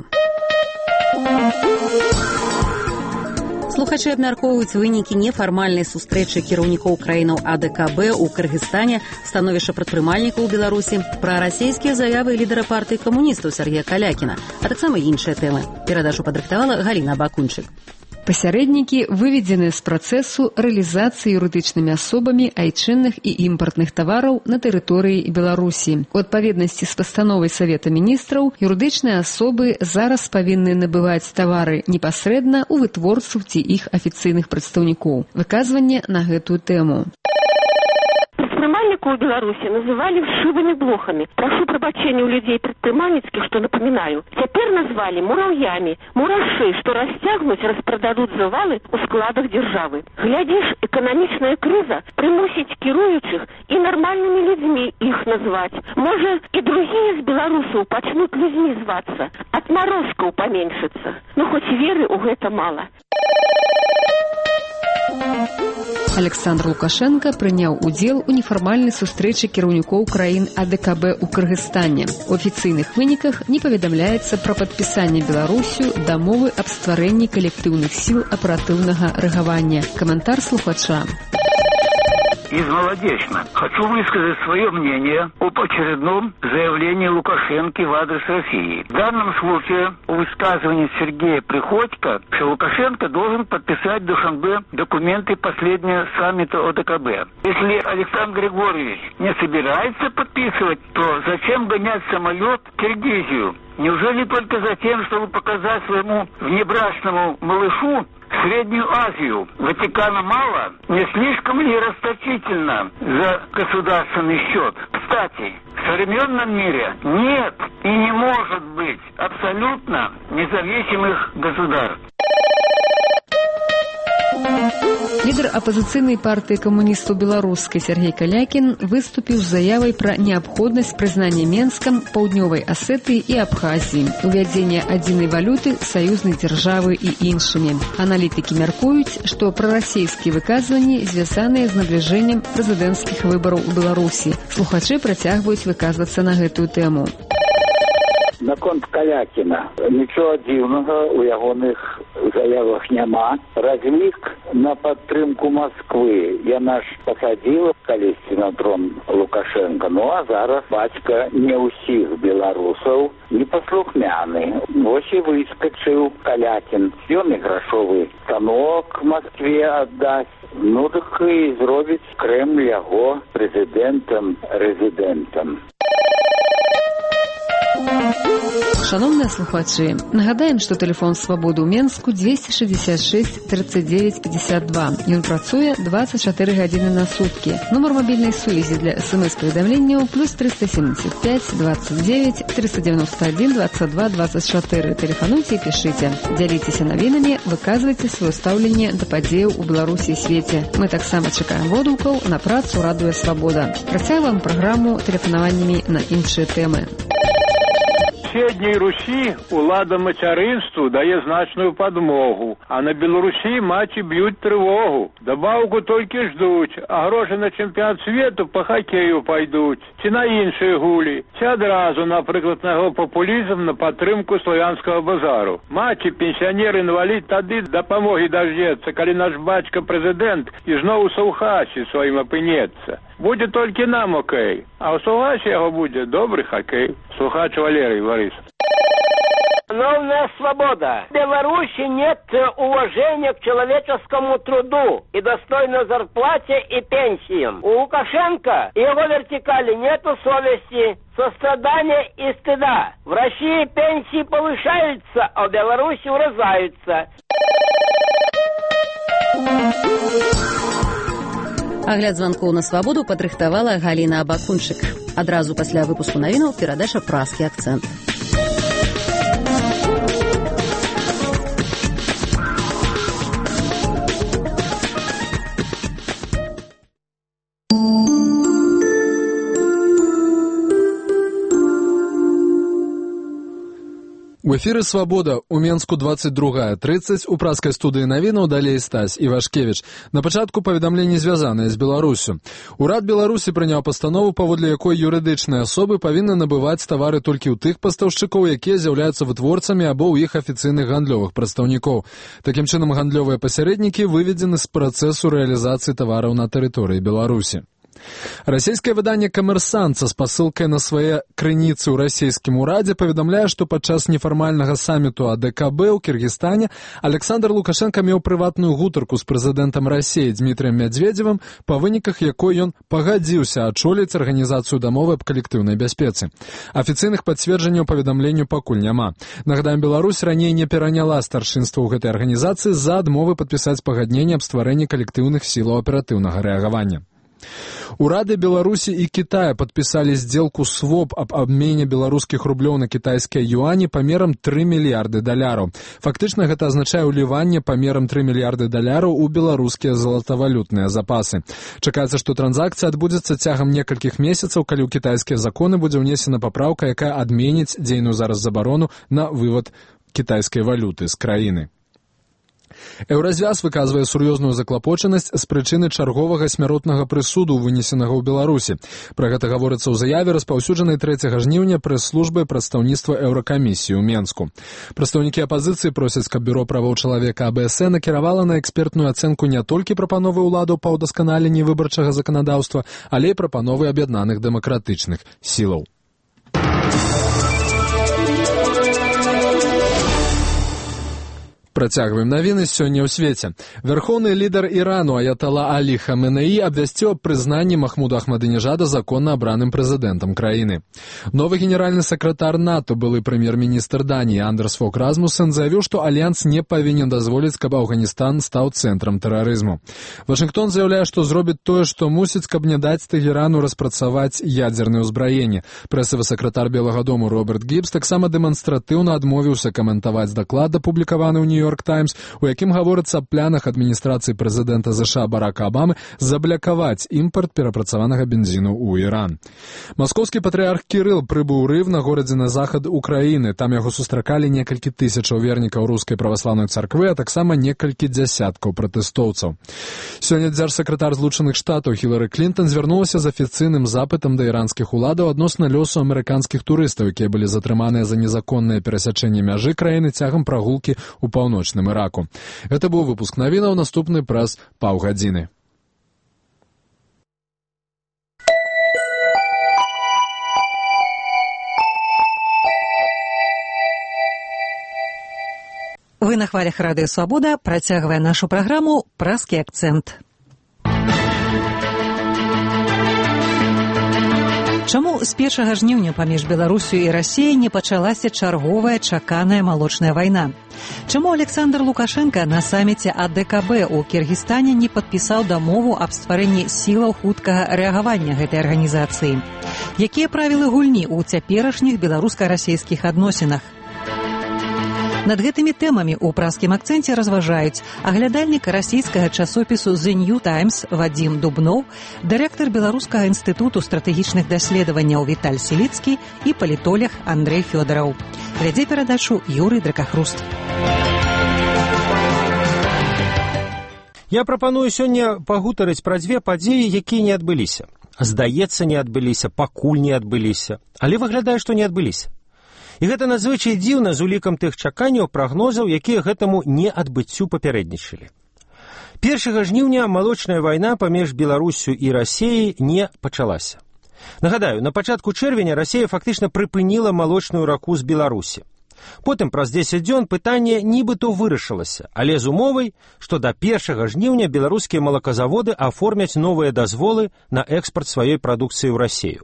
Слухачы абмяркоўваюць вынікі нефармальнай сустрэчы кіраўнікоў краінаў АДКБ ў Кыргызстане, становішча прадпрымальнікаў у Беларусі, пра расійскія заявы лідара партыі камуністаў Сергея Калякіна, а таксама іншыя тэмы. Перадачу падрыхтавала Галіна Бакунчык. Пасярэднікі выведзены з працэсу рэалізацыі юрыдычнымі асобамі айчынных і імпартных тавараў на тэрыторыі Беларусі. У адпаведнасці з пастановай Савета міністраў, юрыдычныя асобы зараз павінны набываць тавары непасрэдна ў вытворцаў ці іх афіцыйных прадстаўнікоў. Выказванне на гэтую тэму. Предпринимальников в Беларуси называли вшивыми блохами. Прошу пробачения у людей предпринимательских, что напоминаю. Теперь назвали муравьями. Мураши, что растягнуть, распродадут завалы у складах державы. Глядишь, экономичная криза примусить кирующих и нормальными людьми их назвать. Может, и другие из белорусов почнут людьми зваться. Отморозков поменьшится. Но хоть веры у гэта мало. Александр Лукашенко прыняў удзел у нефармальнай сустрэчы кіраўнікоў краін АДКБ ў Кыргызстане. У афіцыйных выніках не паведамляецца пра падпісанне Беларусю дамовы аб стварэнні калектыўных сіл аператыўнага рэагавання. Каментар слухача. Из Молодечно. Хочу высказать свое мнение об очередном заявлении Лукашенко в адрес России. В данном случае у высказывания Сергея Приходько, что Лукашенко должен подписать в Душанбе документы последнего саммита ОДКБ. Если Александр Григорьевич не собирается подписывать, то зачем гонять самолет в Киргизию? Неужели только за тем, чтобы показать своему внебрачному малышу Среднюю Азию? Ватикана мало? Не слишком ли расточительно за государственный счет? Кстати, в современном мире нет и не может быть абсолютно независимых государств. Лідар апазіцыйнай партыі камуністаў беларускай Сергей Калякін выступіў з заявай пра неабходнасць прызнання Менскам Паўднёвай Асетыі і Абхазіі, увядзення адзінай валюты, саюзнай дзяржавы і іншымі. Аналітыкі мяркуюць, што прарасійскія выказванні звязаныя з набліжэннем прэзідэнцкіх выбараў у Беларусі. Слухачы працягваюць выказвацца на гэтую тэму. Наконт Калякіна нічого дзіўнага ў ягоных заявах няма. Разлік на падтрымку Москвы яна ж пасадзіла калісьці на трон Лукашенко. Ну а зараз бацька не ўсіх беларусаў непаслухмяны. Вось і выскачыў Калякін. Ён і грашовы станок Москве аддасць. Ну так і зробіць Кремль яго прэзідэнтам-рэзідэнтам. Шановныя слухачы, нагадаем, што тэлефон свабоды ў Менску 266 39 52. Ён працуе 24 гадзіны на суткі. Нумар мабільнай сувязі для смс-паведамленняў +375 29 391 22 24. Тэлефануйце і пішыце. Дзяліцеся навінамі, выказвайце сваё стаўленне да падзеяў у Беларусі і свеце. Мы таксама чакаем водгукаў на працу Радыё Свабода. Працягваем праграму тэлефанаваннямі на іншыя тэмы. суседняй Русі улада мацярынству дае значную падмогу, а на Беларусі маці б'юць трывогу. Дабаўку толькі ждуць, а грошы на чэмпіянат свету па хакею пайдуць, ці на іншыя гулі, ці адразу, напрыклад, на яго папулізм на падтрымку славянскага базару. Маці, пенсіянер, інвалід тады дапамогі даждецца, калі наш бацька прэзідэнт ізноў у Саўгасе сваім апынецца. Будзе толькі нам окей, а ў Саўгасе яго будзе добрый хоккей. Слухач Валерий, Борис. Новая свобода. В Беларуси нет уважения к человеческому труду и достойной зарплате и пенсиям. У Лукашенко и его вертикали нету совести, сострадания и стыда. В России пенсии повышаются, а в Беларуси урезаются. Агляд званкоў на свабоду падрыхтавала Галіна Абакунчык. Адразу пасля выпуску навінаў перадача «Празкі акцэнт». У эфіры «Свабода» у Менску 22:30, у празкай студыі навінаў далей Стась Івашкевіч. На пачатку паведамленні звязаныя з Беларусю. Урад Беларусі прыняў пастанову, паводле якой юрыдычныя асобы павінны набываць тавары толькі ў тых пастаўшчыкоў, якія з'яўляюцца вытворцамі або ў іх афіцыйных гандлёвых прадстаўнікоў. Такім чынам, гандлёвыя пасярэднікі выведзены з працэсу рэалізацыі тавараў на тэрыторыі Беларусі. Расійскае выданне «Камерсант» са спасылкай на свае крыніцы ў расійскім урадзе паведамляе, што падчас нефармальнага саміту АДКБ ў Кіргізстане Александр Лукашенко меў прыватную гутарку з прэзідэнтам Расіі Дмітрыем Мядзведзевым, па выніках якой ён пагадзіўся ачоліць арганізацыю дамовы аб калектыўнай бяспецы. Афіцыйных пацверджанняў паведамленню пакуль няма. Нагадаем, Беларусь раней не пераняла старшынства ў гэтай арганізацыі з-за адмовы падпісаць пагадненне аб стварэнні калектыўных сілаў аператыўнага рэагавання. Урады Беларусі і Китая подписали сделку своп об обмене беларускіх рублёў на китайскія юані памерам 3 мільярды даляраў. Фактычна гэта азначае ўліванне памерам 3 мільярды даляраў у беларускія золатавалютныя запасы. Чакаецца, што транзакцыя адбудзецца цягам некалькіх месяцаў, калі ў кітайскія законы будзе ўнесена папраўка, якая адменіць дзейную зараз забарону на вывод кітайскай валюты з краіны. Еўразвяз выказвае сур'ёзную заклапочанасць з прычыны чарговага смяротнага прысуду, вынесенага ў Беларусі. Пра гэта гаворыцца ў заяве, распаўсюджанай 3 жніўня прэс-службай прадстаўніцтва Еўракамісіі ў Менску. Прадстаўнікі апазіцыі просяць, каб бюро правоў чалавека АБС накіравала на экспертную ацэнку не толькі прапановы ўладаў па ўдасканаленні выбарчага заканадаўства, але і прапановы аб'яднаных дэмакратычных сілаў. Працягваем навіны сёння ў свеце. Вярхоўны лідар Ірану Аятала Алі Хаменеі абвясціў аб прызнанні Махмуда Ахмадынежада законна абраным прэзідэнтам краіны. Новы генеральны сакратар НАТО, былы прэм'ер-міністр Даніі Андерс Фог Расмуссен, заявіў, што альянс не павінен дазволіць, каб Афганістан стаў цэнтрам тэрарызму. Вашынгтон заяўляе, што зробіць тое, што мусіць, каб не даць Тэгерану распрацаваць ядзернае ўзбраенне. Прэсавы сакратар Белага дому Роберт Гібс таксама дэманстратыўна адмовіўся каментаваць даклад, апублікаваны ў Нью-Йорк Таймс, у якім гаворыцца аб планах адміністрацыі прэзідэнта США Барака Абамы заблякаваць імпарт перапрацаванага бензіну ў Іран. Маскоўскі патрыарх Кірыл прыбыў у Рыв на горадзе на захад Украіны. Там яго сустракалі некалькі тысячаў вернікаў рускай праваслаўнай царквы, а таксама некалькі дзясяткаў пратэстоўцаў. Сёння дзяржсакратар Злучаных Штатаў Хілары Клінтон звярнулася з афіцыйным запытам да іранскіх уладаў адносна лёсу амерыканскіх турыстаў, якія былі затрыманыя за незаконнае перасячэнне мяжы краіны цягам прагулкі ў паўночным Іраку. Гэта быў выпуск навінаў, наступны праз паўгадзіны. Вы на хвалях Радыё Свабода, працягвае нашу праграму «Празкі акцэнт». Чаму з 1 жніўня паміж Беларусю і Расіяй не пачалася чарговая чаканая малочная вайна? Чаму Александр Лукашенко на саміце АДКБ у Кіргізстане не падпісаў дамову аб стварэнні сілаў хуткага рэагавання гэтай арганізацыі? Якія правілы гульні ў цяперашніх беларуска-расійскіх адносінах? Над гэтымі тэмамі ў празкім акцэнце разважаюць аглядальнік расійскага часопісу The New Times Вадзім Дубноў, дырэктар Беларускага інстытуту стратэгічных даследаванняў Віталь Селіцкі і палітолог Андрэй Фёдараў. Вядзе перадачу Юрый Дракахруст. Я прапаную сёння пагутарыць пра дзве падзеі, якія не адбыліся. Здаецца, не адбыліся, пакуль не адбыліся, але выглядае, што не адбыліся. І гэта надзвычай дзіўна з улікам тых чаканняў, прагнозаў, якія гэтаму неадбыццю папярэднічалі. 1 жніўня малочная вайна паміж Беларуссю і Расіяй не пачалася. Нагадаю, на пачатку чэрвеня Расія фактычна прыпыніла малочную раку з Беларусі. Потым праз 10 дзён пытанне нібыто вырашылася, але з умовай, што да 1 жніўня беларускія малаказаводы аформяць новыя дазволы на экспарт сваёй прадукцыі ў Расію.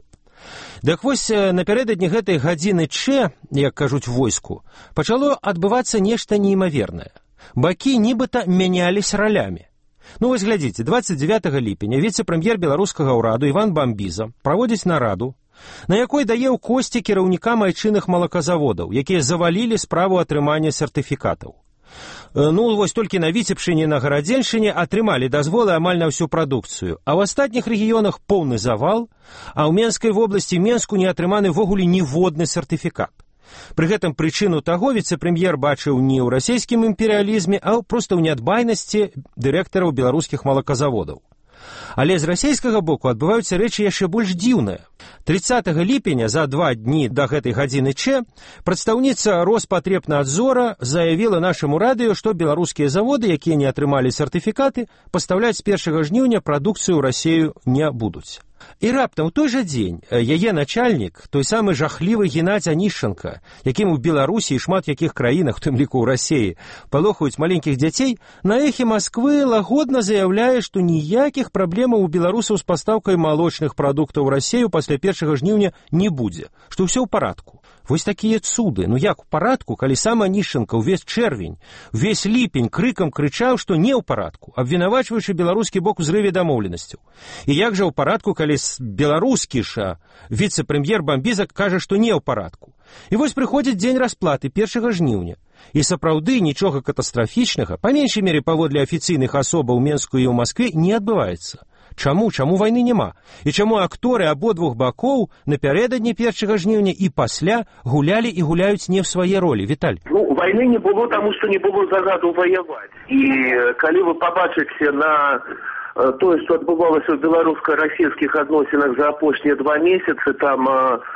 Так вось, напярэдадні гэтай гадзіны Ч, як кажуць войску, пачало адбывацца нешта неймавернае. Бакі нібыта мяняліся ралямі. Ну вось глядзіце, 29 ліпеня віцэ-прэм'ер беларускага ўраду Іван Бамбіза праводзіць нараду, на якой дае ў косці кіраўнікам айчынных малаказаводаў, якія завалілі справу атрымання сертыфікатаў. Ну, вось толькі на Віцебшчыне і на Гарадзельшчыне атрымалі дазволы амаль на ўсю прадукцыю, а ў астатніх рэгіёнах поўны завал, а ў Менскай вобласці Менску не атрыманы ввогуле ніводны сертыфікат. Пры гэтым прычыну таго віцэ-прэм'ер бачыў не ў расійскім імперыялізме, а проста ў нядбайнасці дырэктараў беларускіх малаказаводаў. Але з расійскага боку адбываюцца рэчы яшчэ больш дзіўныя. 30 ліпеня, за 2 дні да гэтай гадзіны Ч, прадстаўніца Роспатребнадзора заявіла нашаму радыё, што беларускія заводы, якія не атрымалі сертыфікаты, пастаўляць з 1 жніўня прадукцыю ў Расію не будуць. І раптам у той жа дзень яе начальнік, той самы жахлівы Геннадзь Анішченка, якім у Беларусі і шмат якіх краінах, у тым ліку ў Расіі, палохаюць маленькіх дзяцей, на эхе Масквы лагодна заяўляе, што ніякіх праблемаў у беларусаў з пастаўкай малочных прадуктаў у Расію пасля 1 жніўня не будзе, што ўсё ў парадку. Вось такія цуды, ну як у парадку, калі сам Анішченка ўвесь чэрвень, увесь ліпень крыкам крычаў, што не ў парадку, абвінавачваючы беларускі бок у зрыве дамоўленасцяў. І як жа ў парадку, калі беларускі ж віцэ-прэм'ер Бамбіза кажа, што не ў парадку. І вось прыходзіць дзень расплаты 1 жніўня. І сапраўды нічога катастрафічнага, па меншай мере паводле афіцыйных асобаў у Менску і ў Маскве, не адбываецца. Чаму вайны няма? І чаму акторы абодвух бакоў напярэдадні 1 жніўня і пасля гулялі і гуляюць не ў свае ролі? Віталь. Ну, вайны не было, таму што не было загаду ваяваць. І калі вы пабачыце на тое, што адбывалася ў беларуска-расійскіх адносінах за апошнія 2 месяцы, там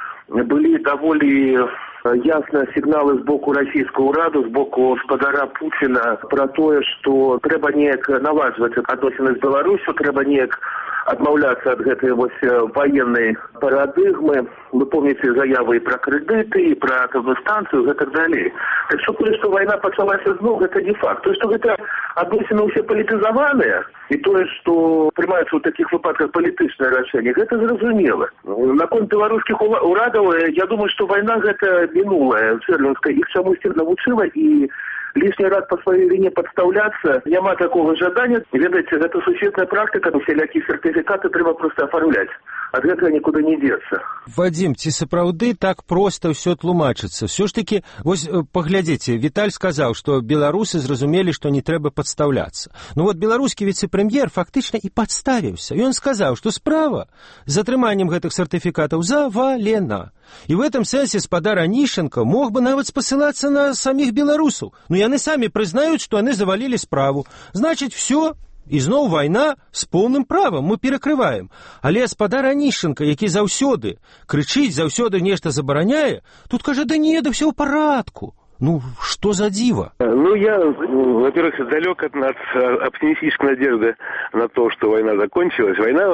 былі даволі ясныя сігналы з боку расійскага ўраду, з боку гаспадара Пуціна пра тое, што трэба неяк наладжваць адносіны з Беларусю, трэба неяк адмаўляцца ад гэтай вось ваеннай парадыгмы. Вы помните заявы і пра крэдыты, і пра атомную станцыю, і так далей. Так што тое, што вайна пачалася зноў, гэта не факт. Тое, што гэта адносіны ўсе палітызаваныя, і тое, што прымаюцца ў такіх выпадках палітычныя рашэнні, гэта зразумела. Наконт беларускіх урадаў, я думаю, што вайна гэта мінулая, чэрвеньская, іх чамусьці навучыла, і лишний раз по своей вине подставляться, няма такого жадания. Ведаете, это сусветная практика, всякие сертификаты треба просто оформлять. Ад гэтага нікуды не дзецца. Вадзім, ці сапраўды так проста ўсё тлумачыцца? Все ж таки, вось паглядзіце, Віталь сказаў, што беларусы зразумелі, што не трэба падстаўляцца. Ну вот беларускі віцэ-прэм'ер фактычна і падставіўся. Ён сказаў, што справа з атрыманнем гэтых сертыфікатаў завалена. І в этом сэнсе спадар Анішченка мог бы нават спасылацца на саміх беларусаў. Ну яны самі прызнаюць, што яны завалілі справу. Значыць, все. І зноў вайна з поўным правам, мы перакрываем. Але спадар Анішченка, які заўсёды крычыць, заўсёды нешта забараняе, тут кажа, да не, да все ў парадку. Ну, что за диво? Ну, я, во-первых, далек от оптимистической надежды на то, что война закончилась. Война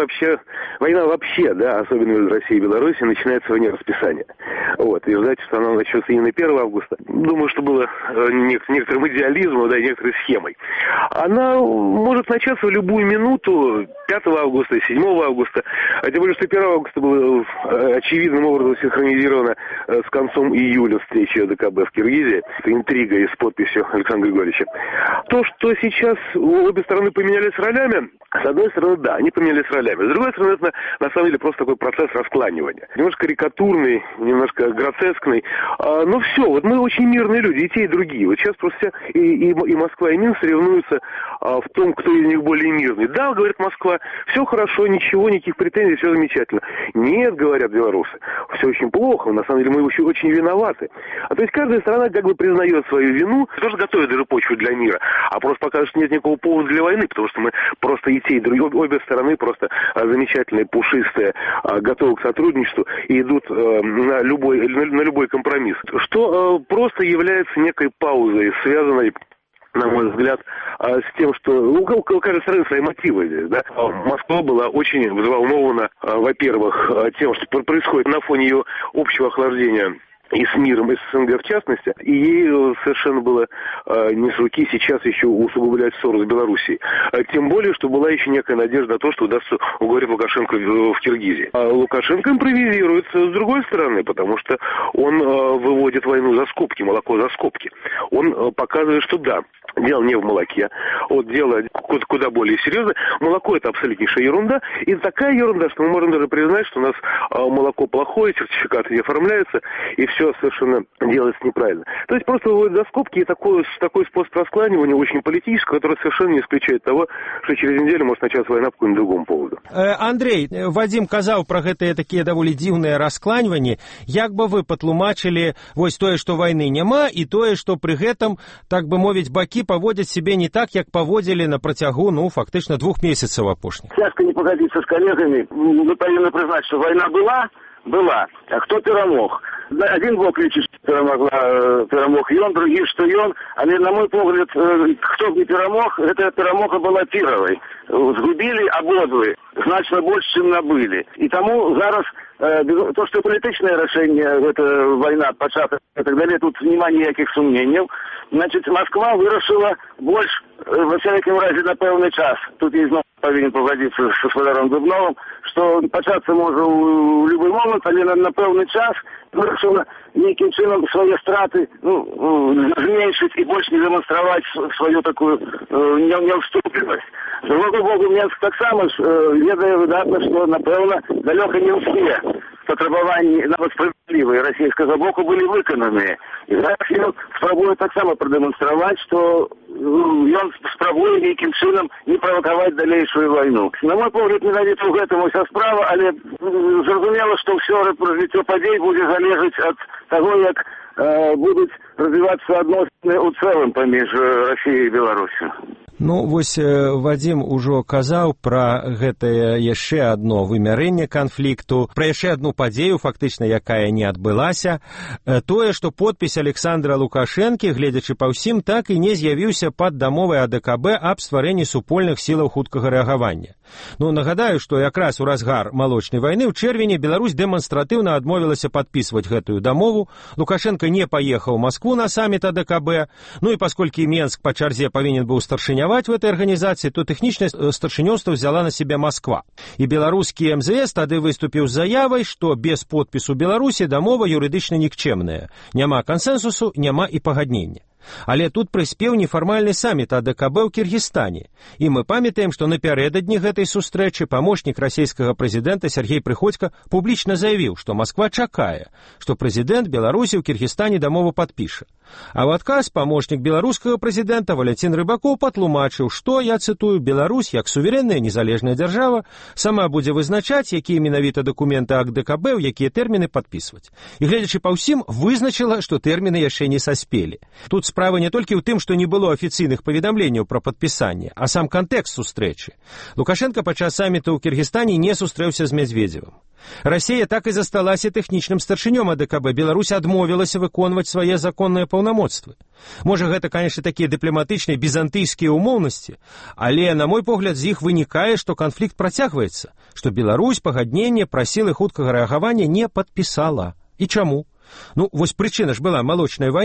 вообще, да, особенно в России и Беларуси, начинается вне расписания. Вот, и знаете, что она начнется не на 1 августа. Думаю, что было некоторым идеализмом, да, некоторой схемой. Она может начаться в любую минуту, 5 августа, 7 августа. А тем более, что 1 августа было очевидным образом синхронизировано с концом июля встречи АДКБ в Киргизии. Это интрига и с подписью Александра Григорьевича. То, что сейчас обе стороны поменялись ролями, с одной стороны, да, они поменялись ролями. С другой стороны, это на самом деле просто такой процесс раскланивания. Немножко карикатурный, немножко гротескный. Но все, вот мы очень мирные люди, и те, и другие. Вот сейчас просто и Москва, и Минск соревнуются в том, кто из них более мирный. Да, говорит Москва, все хорошо, ничего, никаких претензий, все замечательно. Нет, говорят белорусы, все очень плохо, на самом деле мы еще очень виноваты. То есть каждая страна как бы признает свою вину, тоже готовит даже почву для мира, а просто покажет, что нет никакого повода для войны, потому что мы просто и те, и другие, обе стороны просто замечательные, пушистые, готовы к сотрудничеству и идут на любой компромисс. Что просто является некой паузой, связанной, на мой взгляд, с тем, что у каждой страны свои мотивы здесь, да. Москва была очень взволнована, во-первых, тем, что происходит на фоне ее общего охлаждения и с миром, и с СНГ в частности, и ей совершенно было не с руки сейчас еще усугублять ссору с Белоруссией. Тем более, что была еще некая надежда на то, что удастся уговорить Лукашенко в Киргизии. А Лукашенко импровизирует с другой стороны, потому что он выводит войну за скобки, молоко за скобки. Он показывает, что да, дело не в молоке, вот дело куда более серьезное. Молоко — это абсолютнейшая ерунда, и такая ерунда, что мы можем даже признать, что у нас молоко плохое, сертификаты не оформляются, и все совершенно делается неправильно. То есть просто выводят за скобки, и такой способ раскланивания очень политический, который совершенно не исключает того, что через неделю может начаться война по какому-нибудь другому поводу. Андрей, Вадим казаў про гэтыя такія даволі дзіўныя раскланьванні. Як бы вы патлумачылі вось тое, што вайны няма, і тое, што пры гэтым, так бы мовіць, бакі паводзяць себе не так, як паводзілі на працягу, фактычна 2 месяцев апошніх. Цяжка не погодиться с коллегами. Мы повинны признать, что война была, а кто перамог? Один бок лічыць, што перамог ён, другі, што ён, але, на мой погляд, хто б не перамог, гэтая перамога была піравай. Згубілі абодвы значна больш, чым набылі. І таму зараз то, што палітычнае рашэнне, гэта вайна, пачатак і так далее, тут няма ніякіх сумненняў. Значит, Москва вырашыла больш, во всякім разе, на пэўны час. Тут я зноў павінен пагадзіцца з гаспадаром Дубновым, што пачацца можа ў любы момант, але на пэўны час вырашыла нейкім чынам свае страты зменшыць і больш не дэманстраваць сваю такую няўступлівасць. З другого боку, Менск таксама ведае выдатна, што, напэўна, далёка не ўсе патрабаванні, нават справедливые расійскага боку, былі выкананыя. І зараз ён спрабуе таксама прадэманстраваць, што ён спрабуе нейкім чынам не правакаваць далейшую вайну. На мой погляд, менавіта ў гэтым уся справа, але зразумела, што ўсё развіццё падзей будзе залежаць ад таго, як будуць развівацца адносіны ў цэлым паміж Расіяй і Беларусю. Вось Вадим ужо казаў пра гэтае яшчэ адно вымярэнне канфлікту, пра яшчэ адну падзею, фактычна, якая не адбылася, тое, што подпіс Александра Лукашэнкі, гледзячы па ўсім, так і не з'явіўся пад дамовай АДКБ аб стварэнні супольных сілаў хуткага рэагавання. Нагадаю, што якраз у разгар малочнай вайны ў чэрвені Беларусь дэманстратыўна адмовілася падпісваць гэтую дамову, Лукашенко не паехаў у Москву на саміт АДКБ, і пасколькі Менск па чарзе павінен быў старшыняваць в этой организации, то тэхнічнае старшынёўства взяла на себя Москва. І беларускі МЗС тады выступіў з заявай, што без подпісу Беларусі дамова юрыдычна нікчэмная. Няма кансэнсусу, няма і пагаднення. Але тут прыспеў нефармальны саміт АДКБ ў Кіргізстане. І мы памятаем, што напярэдадні гэтай сустрэчы памочнік расійскага прэзідэнта Сергей Прыходзька публічна заявіў, што Москва чакае, што прэзідэнт Беларусі ў Кіргізстане дамову падпіша. А в адказ памочнік беларускага прэзідэнта Валянцін Рыбакоў патлумачыў, што, я цытую, Беларусь, як суверэнная незалежная дзяржава, сама будзе вызначаць, якія менавіта дакументы АДКБ, ў якія тэрміны падпісваць. І гледзячы па ўсім, вызначыла, што тэрміны яшчэ не саспелі. Тут справа не толькі ў тым, што не было афіцыйных паведамленняў пра падпісанне, а сам кантэкст сустрэчы. Лукашенко падчас саміту ў Кіргізстане не сустрэўся з Медведзевым. Расія так і засталася тэхнічным старшынём АДКБ. Беларусь адмовілася выконваць свае законныя паўнамоцтвы. Можа, гэта, канешне, такія дыпламатычныя бізантыйскія ўмоўнасці, але, на мой погляд, з іх вынікае, што канфлікт працягваецца, што Беларусь пагадненне пра сілы хуткага рэагавання не падпісала. І чаму? Вось прычына ж была малочная вайна,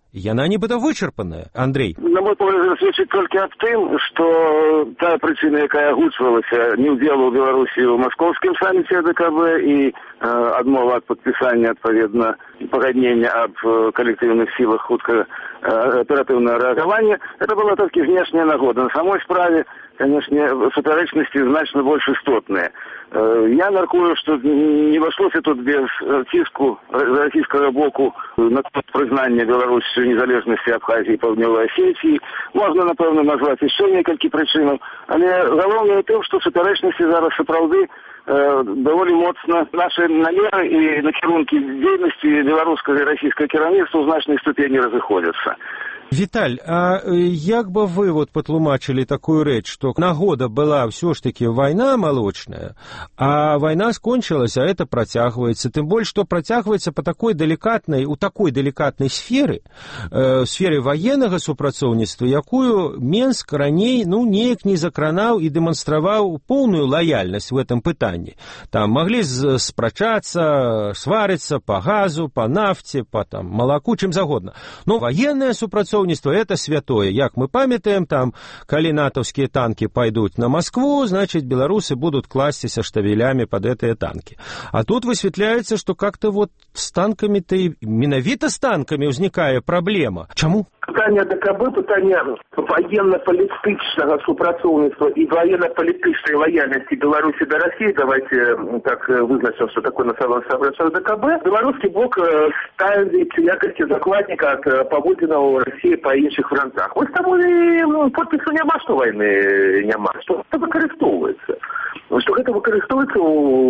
яна нібыта вычарпаная. Андрей. На мой погляд, сведчыць толькі аб тым, што тая прычына, якая агучвалася, не ўдзелу Беларусі ў маскоўскім саміце АДКБ і адмова ад падпісання, адпаведна, пагаднення аб калектыўных сілах хуткага аператыўнага рэагавання, это была толькі знешняя нагода. На самой справе, конечно, супярэчнасці значна больш істотныя. Я мяркую, што не абышлося тут без ціску расійскага боку на прызнання Беларусі незалежнасці Абхазіі і Паўднёвай Асетіі. Можна, напэўна, назваць яшчэ некалькі прычынаў, але галоўнае тым, што супярэчнасці зараз сапраўды даволі моцна нашы намеры і накірункі дзейнасці беларускага і расійскага кіраўніцтва ў значнай ступені разыходзяцца. Віталь, а як бы вы вот патлумачылі такую рэч, што нагода была ўсё ж такі вайна малочная, а вайна скончылася, а это працягваецца, тым больш, што працягваецца па такой далікатнай, у такой далікатнай сферы, сферы ваеннага супрацоўніцтва, якую Менск раней, неяк не закранаў і дэманстраваў поўную лаяльнасць в этом пытанні. Там маглі спрачацца, сварыцца па газу, па нафце, па малаку, чым загодна. Но ваеннае супрацоўніцтва это святое. Як мы памятаем, там, калі натовскія танки пойдут на Москву, значит, белорусы будут класціся штавелями под этыя танки. А тут высветляецца, что как-то вот с танками-то и менавіта с танками ўзнікае праблема. Чаму? Пытанне АДКБ, пытанне военно-палітычнага супрацоўніцтва і военно-палітычнай лояльнасці Беларусі да России, давайте так вызначим, что такое национальное собрание АДКБ, белорусский бок ставить в якости закладника от поводзінаў России по іншых фронтах. Ось таму і подпісу няма, што вайны няма, што гэта выкарыстоўваецца. Што гэта выкарыстоўваецца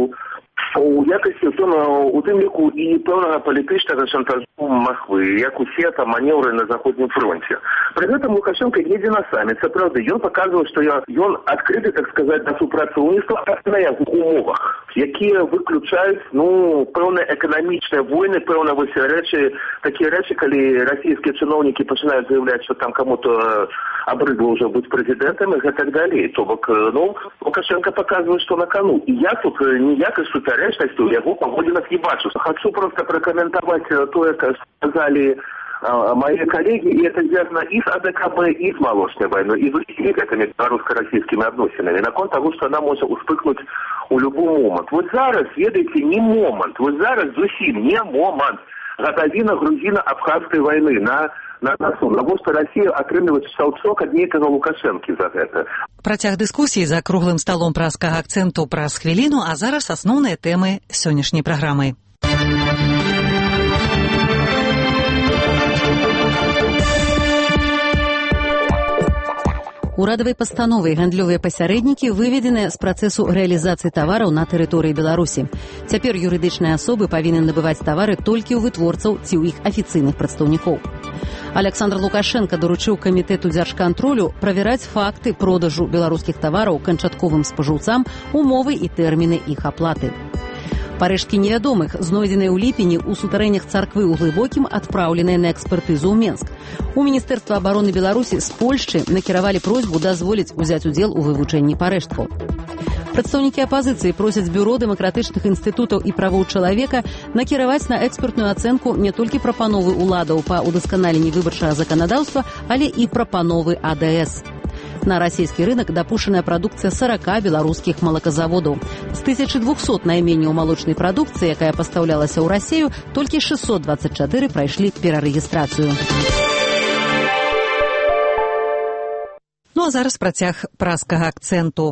у якасці у тым ліку і пэўнага палітычнага шантажу Москвы, як усе там маневры на заходнім фронте. Пры гэтым Лукашенко едзе на саміт, сапраўды, ён паказваў, што ён адкрыты, так сказаць, да супрацоўніцтва на умовах, якія выключаюць, пэўныя эканамічныя войны, пэўна вось рэчы, такія рэчы, калі расійскія чыноўнікі пачынаюць заявляць, што там каму-то абрыдла ўжо быць прэзідэнтам і так далей. То бок, Лукашенко паказвае, што на кону. І я тут ніякай супярэчнасці ў яго паводзінах не бачу. Хочу просто пракаментаваць тое, как сказали мои коллеги, и это связано и с АДКБ, и с Молочной войной, и с этими белорусско-российскими отношениями, на кон того, что она может успыхнуть у любой момент. Вот зараз, ведаете, не момент, вот зараз зусім не момент гатавіна-грузіна-абхазскай войны на носу. Навошта Россия атрымліваць шаўцок ад нейкага Лукашэнкі за гэта. Працяг дыскусіі за круглым сталом праскага акцэнту праз хвіліну, а зараз асноўныя тэмы сённяшняй праграмы. Урадавай пастановай гандлёвыя пасярэднікі выведзеныя з працэсу рэалізацыі тавараў на тэрыторыі Беларусі. Цяпер юрыдычныя асобы павінны набываць тавары толькі ў вытворцаў ці ў іх афіцыйных прадстаўнікоў. Александр Лукашенко даручыў камітэту дзяржкантролю правяраць факты продажу беларускіх тавараў канчатковым спажыўцам, умовы і тэрміны іх аплаты. Парэшткі невядомых, знойдзеныя ў ліпені ў сутарэннях царквы ў Глыбокім, адпраўленыя на экспертызу ў Менск. У Міністэрства абароны Беларусі з Польшчы накіравалі просьбу дазволіць узяць удзел у вывучэнні парэшткаў. Прадстаўнікі апазіцыі просяць бюро дэмакратычных інстытутаў і правоў чалавека накіраваць на экспертную ацэнку не толькі прапановы ўладаў па ўдасканаленні выбарчага заканадаўства, але і прапановы АДС. На расійскі рынок дапушчаная прадукцыя 40 беларускіх малаказаводаў. З 1200 найменняў малочнай прадукцыі, якая пастаўлялася ў Расію, толькі 624 прайшлі перарэгістрацыю. А зараз працяг праскага акцэнту.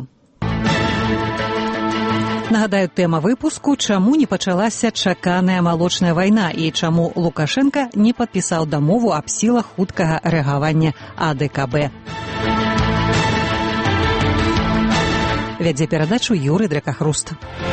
Нагадаю, тэма выпуску, чаму не пачалася чаканая малочная вайна і чаму Лукашенко не падпісаў дамову аб сілах хуткага рэагавання АДКБ. Вядзе перадачу Юрый Дракахруст.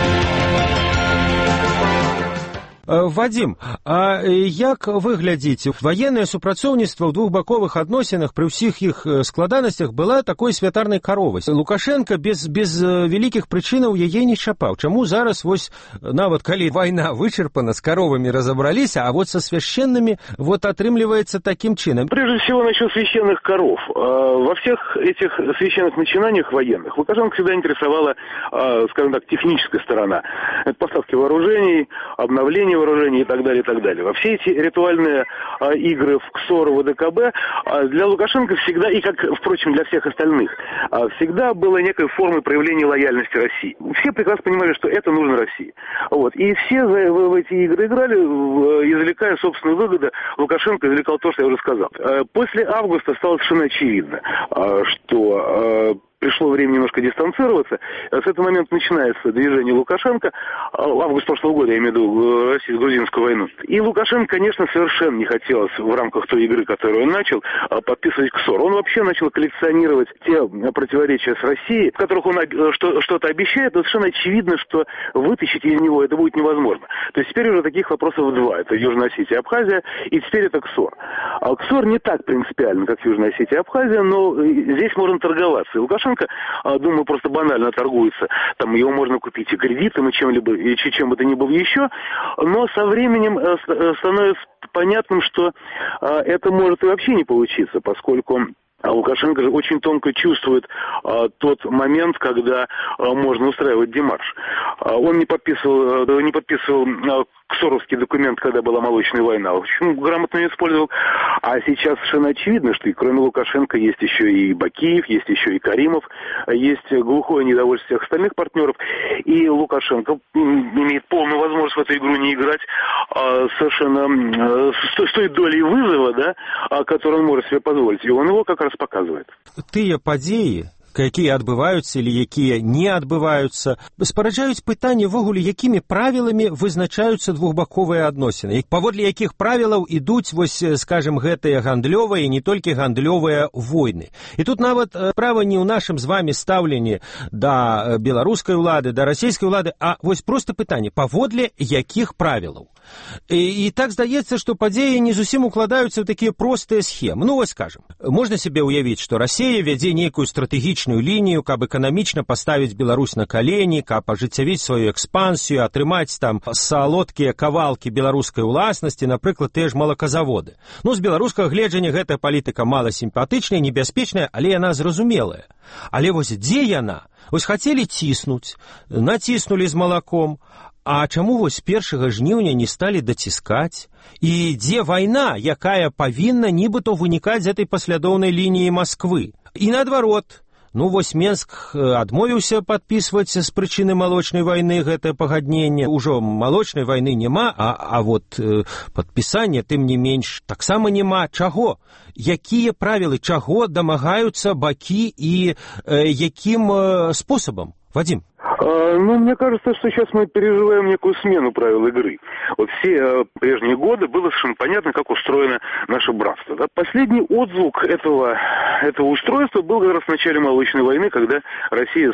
Вадим, а як вы глядзіце, ваеннае супрацоўніцтва ў двухбаковых адносінах пры ўсіх іх складанасцях была такой святарнай каровай. Лукашенко без вялікіх прычынаў яе не чапаў. Чаму зараз вось нават калі вайна вычарпана, с коровами разобраліся, а вот со священными вот отрымливается таким чином? Прежде всего насчет священных коров. Во всех этих священных начинаниях военных Лукашенко всегда интересовала, скажем так, техническая сторона. Это поставки вооружений, обновление сокращение вооружений и так далее, и так далее. Во все эти ритуальные игры в КСОР, в ДКБ для Лукашенко всегда, и как, впрочем, для всех остальных, всегда было некой формой проявления лояльности России. Все прекрасно понимали, что это нужно России. Вот. И все в эти игры играли, извлекая собственную выгоду. Лукашенко извлекал то, что я уже сказал. После августа стало совершенно очевидно, что пришло время немножко дистанцироваться. С этого момента начинается движение Лукашенко. Август прошлого года, я имею в виду российско-грузинскую войну. И Лукашенко, конечно, совершенно не хотелось в рамках той игры, которую он начал, подписывать КСОР. Он вообще начал коллекционировать те противоречия с Россией, в которых он что-то обещает, но совершенно очевидно, что вытащить из него это будет невозможно. То есть теперь уже таких вопросов два. Это Южная Осетия и Абхазия, и теперь это КСОР. КСОР не так принципиально, как Южная Осетия и Абхазия, но здесь можно торговаться. И Лукашенко, думаю, просто банально торгуется. Там его можно купить и кредитом, и чем-либо, и чем бы то ни было еще. Но со временем становится понятным, что это может и вообще не получиться, поскольку Лукашенко же очень тонко чувствует тот момент, когда можно устраивать демарш. Он не подписывал КСОРовский документ, когда была молочная война. Очень грамотно ее использовал. А сейчас совершенно очевидно, что и кроме Лукашенко есть еще и Бакиев, есть еще и Каримов, есть глухое недовольство всех остальных партнеров. И Лукашенко имеет полную возможность в эту игру не играть совершенно с той долей вызова, да, которую он может себе позволить. И он его как раз показывает. Тыя падзеі, якія адбываюцца или якія не адбываюцца, спараджаюць пытанне ввогуле, якімі правіламі вызначаюцца двухбаковыя адносіны, паводле якіх правілаў ідуць, вось, скажем, гэтыя гандлёвыя і не толькі гандлёвыя войны. І тут нават справа не ў нашым з вами стаўленні да беларускай улады, да расійскай улады, а вось проста пытанне, паводле якіх правілаў. І так здаецца, што падзеі не зусім укладаюцца ў такія простыя схемы. Ну, вось скажем, можна себе ўявіць, што Расія вядзе нейкую стратэгічную лінію, каб эканамічна паставіць Беларусь на калені, каб ажыццявіць сваю экспансію, атрымаць там салодкія кавалкі беларускай уласнасці, напрыклад, тыя ж малаказаводы. Ну, з беларускага гледжання гэтая палітыка мала сімпатычная, небяспечная, але яна зразумелая. Але вось дзе яна? Вось хацелі ціснуць, націснулі з малаком, а чаму вось 1 жніўня не сталі даціскаць? І дзе вайна, якая павінна нібыто вынікаць з этой паслядоўнай лініі Масквы? І наадварот, ну вось Менск адмовіўся падпісваць з прычыны малочнай вайны гэтае пагадненне. Ужо малочнай вайны няма, а вот падпісання, тым не менш, таксама няма. Чаго? Якія правілы, чаго дамагаюцца бакі і якім спосабам? Вадим? Ну, мне кажется, что сейчас мы переживаем некую смену правил игры. Вот все прежние годы было совершенно понятно, как устроено наше братство. Да? Последний отзвук этого устройства был как раз в начале Молочной войны, когда Россия,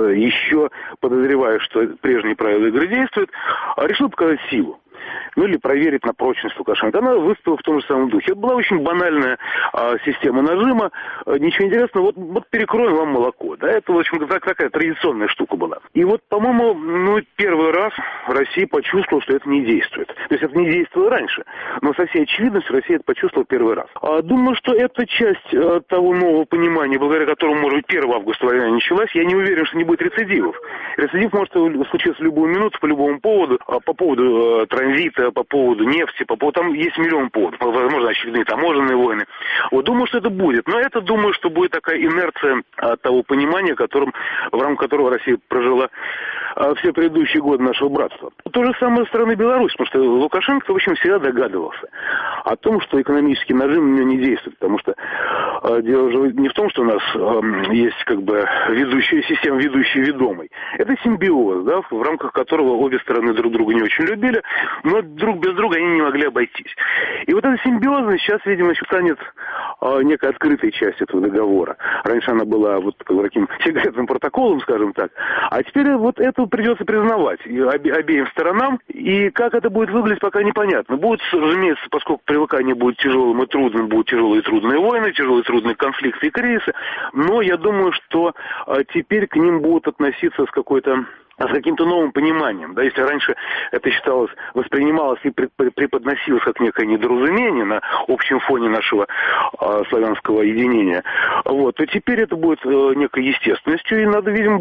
еще подозревая, что прежние правила игры действуют, решила показать силу. Ну или проверить на прочность Лукашенко. Она выступила в том же самом духе. Это была очень банальная система нажима. Ничего интересного. Вот перекроем вам молоко. Да? Это, в общем, такая традиционная штука была. И вот, по-моему, первый раз Россия почувствовала, что это не действует. То есть это не действовало раньше. Но со всей очевидностью Россия это почувствовала первый раз. Думаю, что это часть того нового понимания, благодаря которому, может быть, 1 августа война началась. Я не уверен, что не будет рецидивов. Рецидив может случиться в любую минуту, по любому поводу. По поводу транзита, по поводу нефти, там есть миллион поводов, возможно, очередные таможенные войны. Вот думаю, что это будет. Но это, думаю, что будет такая инерция того понимания, в рамках которого Россия прожила все предыдущие годы нашего братства. То же самое со стороны Беларуси, потому что Лукашенко, в общем, всегда догадывался о том, что экономический нажим на него не действует, потому что дело же не в том, что у нас есть как бы ведущая система, ведущий ведомый. Это симбиоз, да, в рамках которого обе стороны друг друга не очень любили, но друг без друга они не могли обойтись. И вот эта симбиозность сейчас, видимо, станет некой открытой частью этого договора. Раньше она была вот таким секретным протоколом, скажем так, а теперь вот это придется признавать обеим сторонам, и как это будет выглядеть, пока непонятно. Будет, разумеется, поскольку привыкание будет тяжелым и трудным, будут тяжелые и трудные войны, тяжелые и трудные конфликты и кризисы, но я думаю, что теперь к ним будут относиться с каким-то новым пониманием. Да, если раньше это воспринималось и преподносилось как некое недоразумение на общем фоне нашего славянского единения, то теперь это будет некой естественностью, и надо, видимо, будет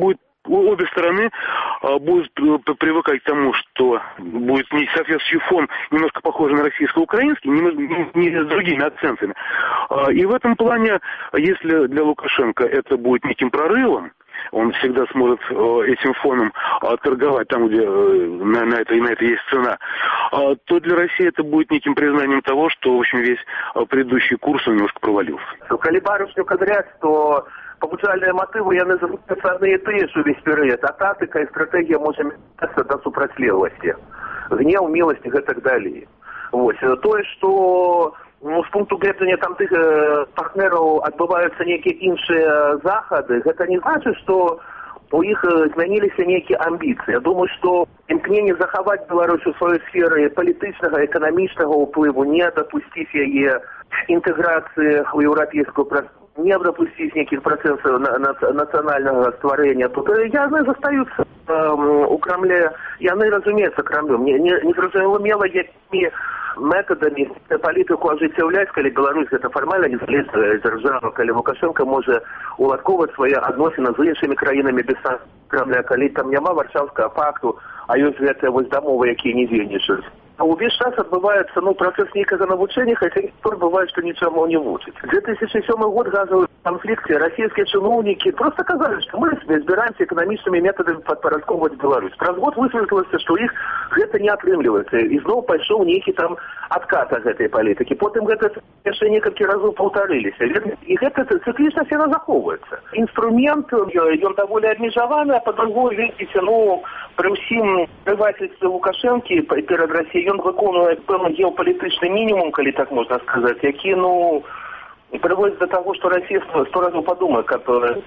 Обе стороны будут привыкать к тому, что будет соответствующий фон, немножко похожий на российско-украинский, не с другими акцентами. И в этом плане, если для Лукашенко это будет неким прорывом, он всегда сможет этим фоном торговать там, где на это есть цена, то для России это будет неким признанием того, что, в общем, весь предыдущий курс немножко провалился. Калі барышню кадраць, то пабуджальныя матывы яны застаюцца адны і тыя ж увесь перыяд, а тактыка і стратэгія можа мяняцца да супрацьлегласці. Гнеў, міласць і гэтак далей. Вось. Тое, што з пункту гледжання там тых партнераў адбываюцца нейкія іншыя захады, гэта не значыць, што у іх змяніліся нейкія амбіцыі. Я думаю, што імкненне захаваць Беларусь у сваёй сферы палітычнага, эканамічнага ўплыву, не дапусціць яе інтэграцыі ў еўрапейскую прастору, не дапусціць нейкіх працэсаў нацыянальнага стварэння. Тут яны застаюцца у Крамле, яны разумеюцца Крамлем. Не зразумела, якімі методамі палітыку ажыццяўляць, калі Беларусь гэта фармальна незалежная дзяржава, калі Лукашенко можа уладкоўваць свае адносіны з іншымі краінамі без Крамля, калі там няма Варшаўскага пакту, а ёсць гэтыя вось дамовы, якія не дзейнічаюць. Увесь час адбываецца працэс нейкага навучэння, хаця ніхто бывае, што нічаму не вучыць. 2007 год газавы канфлікце расійскія чыноўнікі просто казалі, што мы збіраемся эканамічнымі метадамі падпарадкоўваць Беларусь. Праз год высветлілася, што іх гэта не атрымліваецца, і зноў пайшоў нейкі там адкат ад гэтай палітыкі. Потым гэта яшчэ некалькі разоў паўтарыліся. І гэта цыклічнасць яна захоўваецца. Інструмент, ён даволі абмежаваны, а па-другое, видите, пры ўсім прывацельстве Лукашэнкі перад Расіяй ён выконвае пэўны геапалітычны мінімум, калі так можна сказаць, які, прыводзіць да таго, што Расія 100 разоў падумае, каб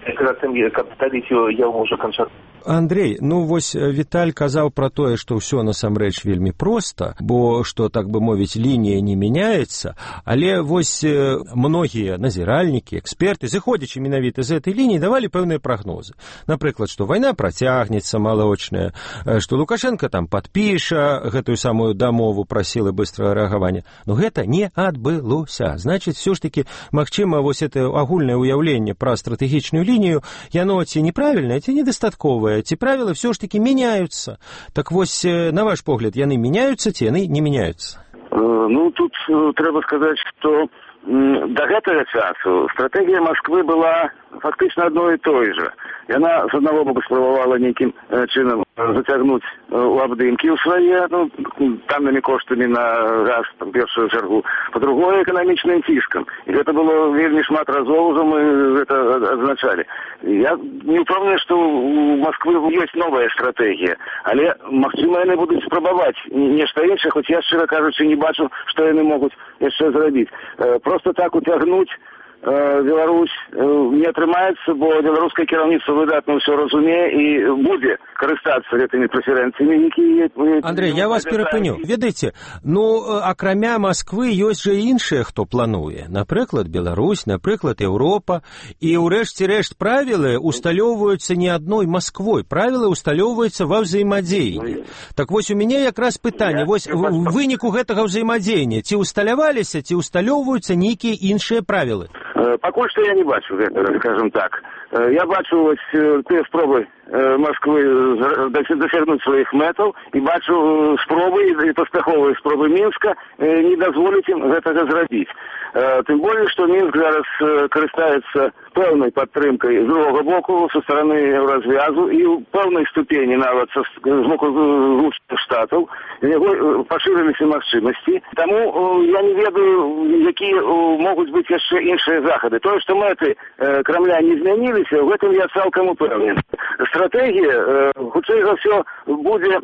ставіць яго ўжо канчаткова. Андрей, вось Віталь казаў пра тое, што ўсё насамрэч вельмі проста, бо што, так бы мовіць, лінія не мяняецца, але вось многія назіральнікі, эксперты, зыходзячы менавіта з гэтай лініі, давалі пэўныя прагнозы. Напрыклад, што вайна працягнецца малочная, што Лукашенко там падпіша гэтую самую дамову пра сілы быстрага рэагавання. Но гэта не адбылося. Значыць, все ж таки, магчыма, вось это агульнае ўяўленне пра стратэгічную лінію, яно ці неправільнае, ці недастатковае, ці правілы все ж таки меняются. Так вось, на ваш погляд, яны меняются, ці яны не меняются? Тут трэба сказаць, што да гэтага часу стратэгія Масквы была фактычна адной і той жа. Яна з аднаго боку спрабавала нейкім чынам зацягнуць у абдымкі ў свае таннымі коштамі на газ, в першую чаргу, па-другое, эканамічным ціскам. І гэта было вельмі шмат разоў, ужо мы гэта адзначалі. Я не ўпэўнены, што у Масквы ёсць новая стратэгія, але, магчыма, яны будуць спрабаваць нешта іншае, хоць я, шчыра кажучы, не бачу, што яны могуць яшчэ зрабіць. Просто так уцягнуць Беларусь не атрымаецца, бо беларускае кіраўніцтва выдатна ўсё разумее і будзе карыстацца гэтымі прэферэнцыямі, якія... Андрей, я вас перапыню. Ведаеце, акрамя Масквы ёсць жа іншыя, хто плануе. Напрыклад, Беларусь, напрыклад, Еўропа. І ўрэшце рэшт правілы усталёўваюцца не адной Масквой. Правілы усталёўваюцца ва ўзаемадзеянні. Так вось у мяне якраз пытанне. Вось у выніку гэтага ўзаемадзеяння ці усталяваліся, ці усталёўваюцца нейкія іншыя правілы? Пакуль што я не бачу гэтага, скажем так. Я бачу вось тыя спробы Москвы дасягнуць сваіх мэтаў і бачу спробы і паспяховыя спробы Мінска не дазволіць ім гэтага зрабіць. Тым болей, што Мінск зараз карыстаецца пэўнай падтрымкай з другога боку са стороны Еўразвязу і ў пэўнай ступені нават з боку Злучаных Штатаў яго пашырыліся магчымасці. Таму я не ведаю, якія могуць быць яшчэ іншыя захады. Тое, што мэты Крамля не змяніліся, у гэтым я цалкам упэўнены. Стратэгія, хутчэй за ўсё, будзе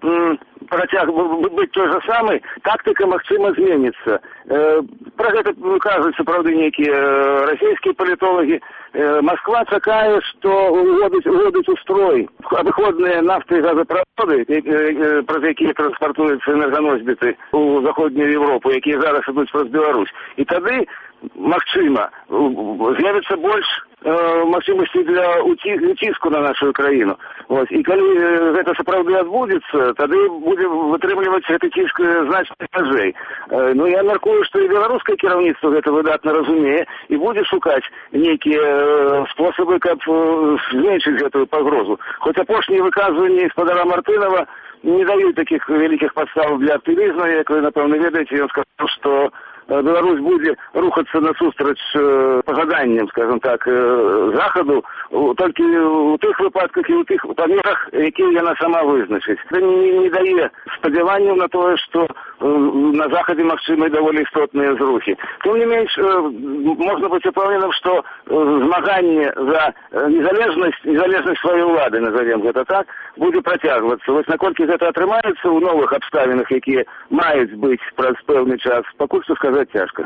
быць той же самый, тактыка, магчыма, зменіцца. Пра гэта кажуць, сапраўды, нейкія расійскія палітолагі. Москва чакае, што уводзяць у строй абыходныя нафты і газаправоды, праз якія транспартуюцца энерганосьбіты ў заходнюю Европу, якія зараз ідуць праз Беларусь. І тады, магчыма, з'явіцца больш магчымасці для уціску на нашу краіну. І калі гэта сапраўды адбудзецца, тады будзе вытрымліваць гэты ціск значна цяжэй. Ну, я мяркую, што і беларускае кіраўніцтва гэта выдатна разумее і будзе шукаць нейкія спосабы, каб зменшыць гэтую пагрозу. Хоць апошнія выказванні спадара Мартынова не даюць такіх вялікіх падстав для аптымізму, як вы, напэўна, ведаеце, ён сказаў, што Беларусь будзе рухацца насустрач пажаданням, скажем так, захаду толькі ў тых выпадках і ў тых памерах, якія яна сама вызначыць. Це не дае спадзяванняў на тое, што на захадзе магчымы даволі істотныя зрухі. Тым не менш, можна быць упэўненым, што змаганне за незалежнасць сваёй улады, назовем гэта так, будзе працягвацца. Вось наколькі гэта атрымаецца ў новых абставінах, якія маюць быць праз пэўны час, пакуль што сказаць цяжка.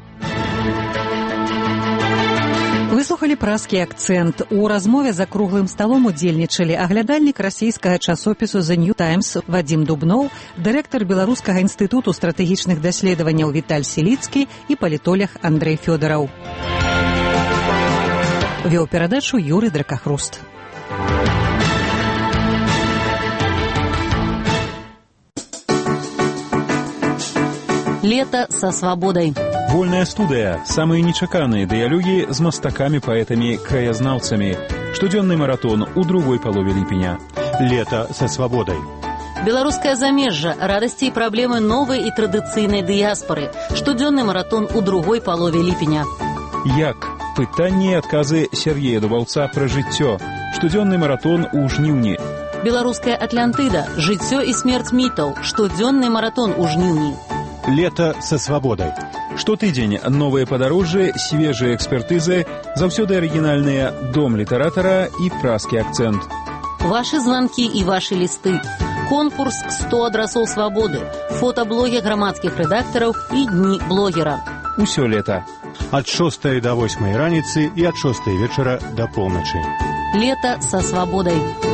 Выслухалі празкі акцэнт. У размове за круглым сталом удзельнічалі аглядальнік расійскага часопісу The New Times Вадзім Дубноў, дырэктар Беларускага інстытуту стратэгічных даследаванняў Віталь Селіцкі і палітолог Андрэй Фёдараў. Вёў перадачу Юрый Дракахруст. Лето со свободой. Вольная студыя. Самыя нечаканыя дыялогі з мастакамі, паэтамі, краязнаўцамі. Штодзённы маратон у другой палове ліпеня. Лето со свободой. Беларускае замежжа. Радасці і праблемы новай і традыцыйнай дыяспары. Штодзённы маратон у другой палове ліпеня. Як? Пытанні і адказы Сергея Дубаўца пра жыццё. Штодзённы маратон у жніўні. Беларуская Атлантыда. Жыццё і смерць мітаў. Штодзённы маратон у жніўні. Лето со свободой. Штотыдзень новыя падарожжы, свежыя экспертызы, заўсёды арыгінальныя дом літаратара і празкі акцэнт. Вашы званкі і вашы лісты. Конкурс 100 адрасоў свабоды. Фотаблогі грамадскіх рэдактараў і дні блогера. Усё лета. Ад 6 до 8 раніцы і ад 6 вечара до полночи. Лето со свободой.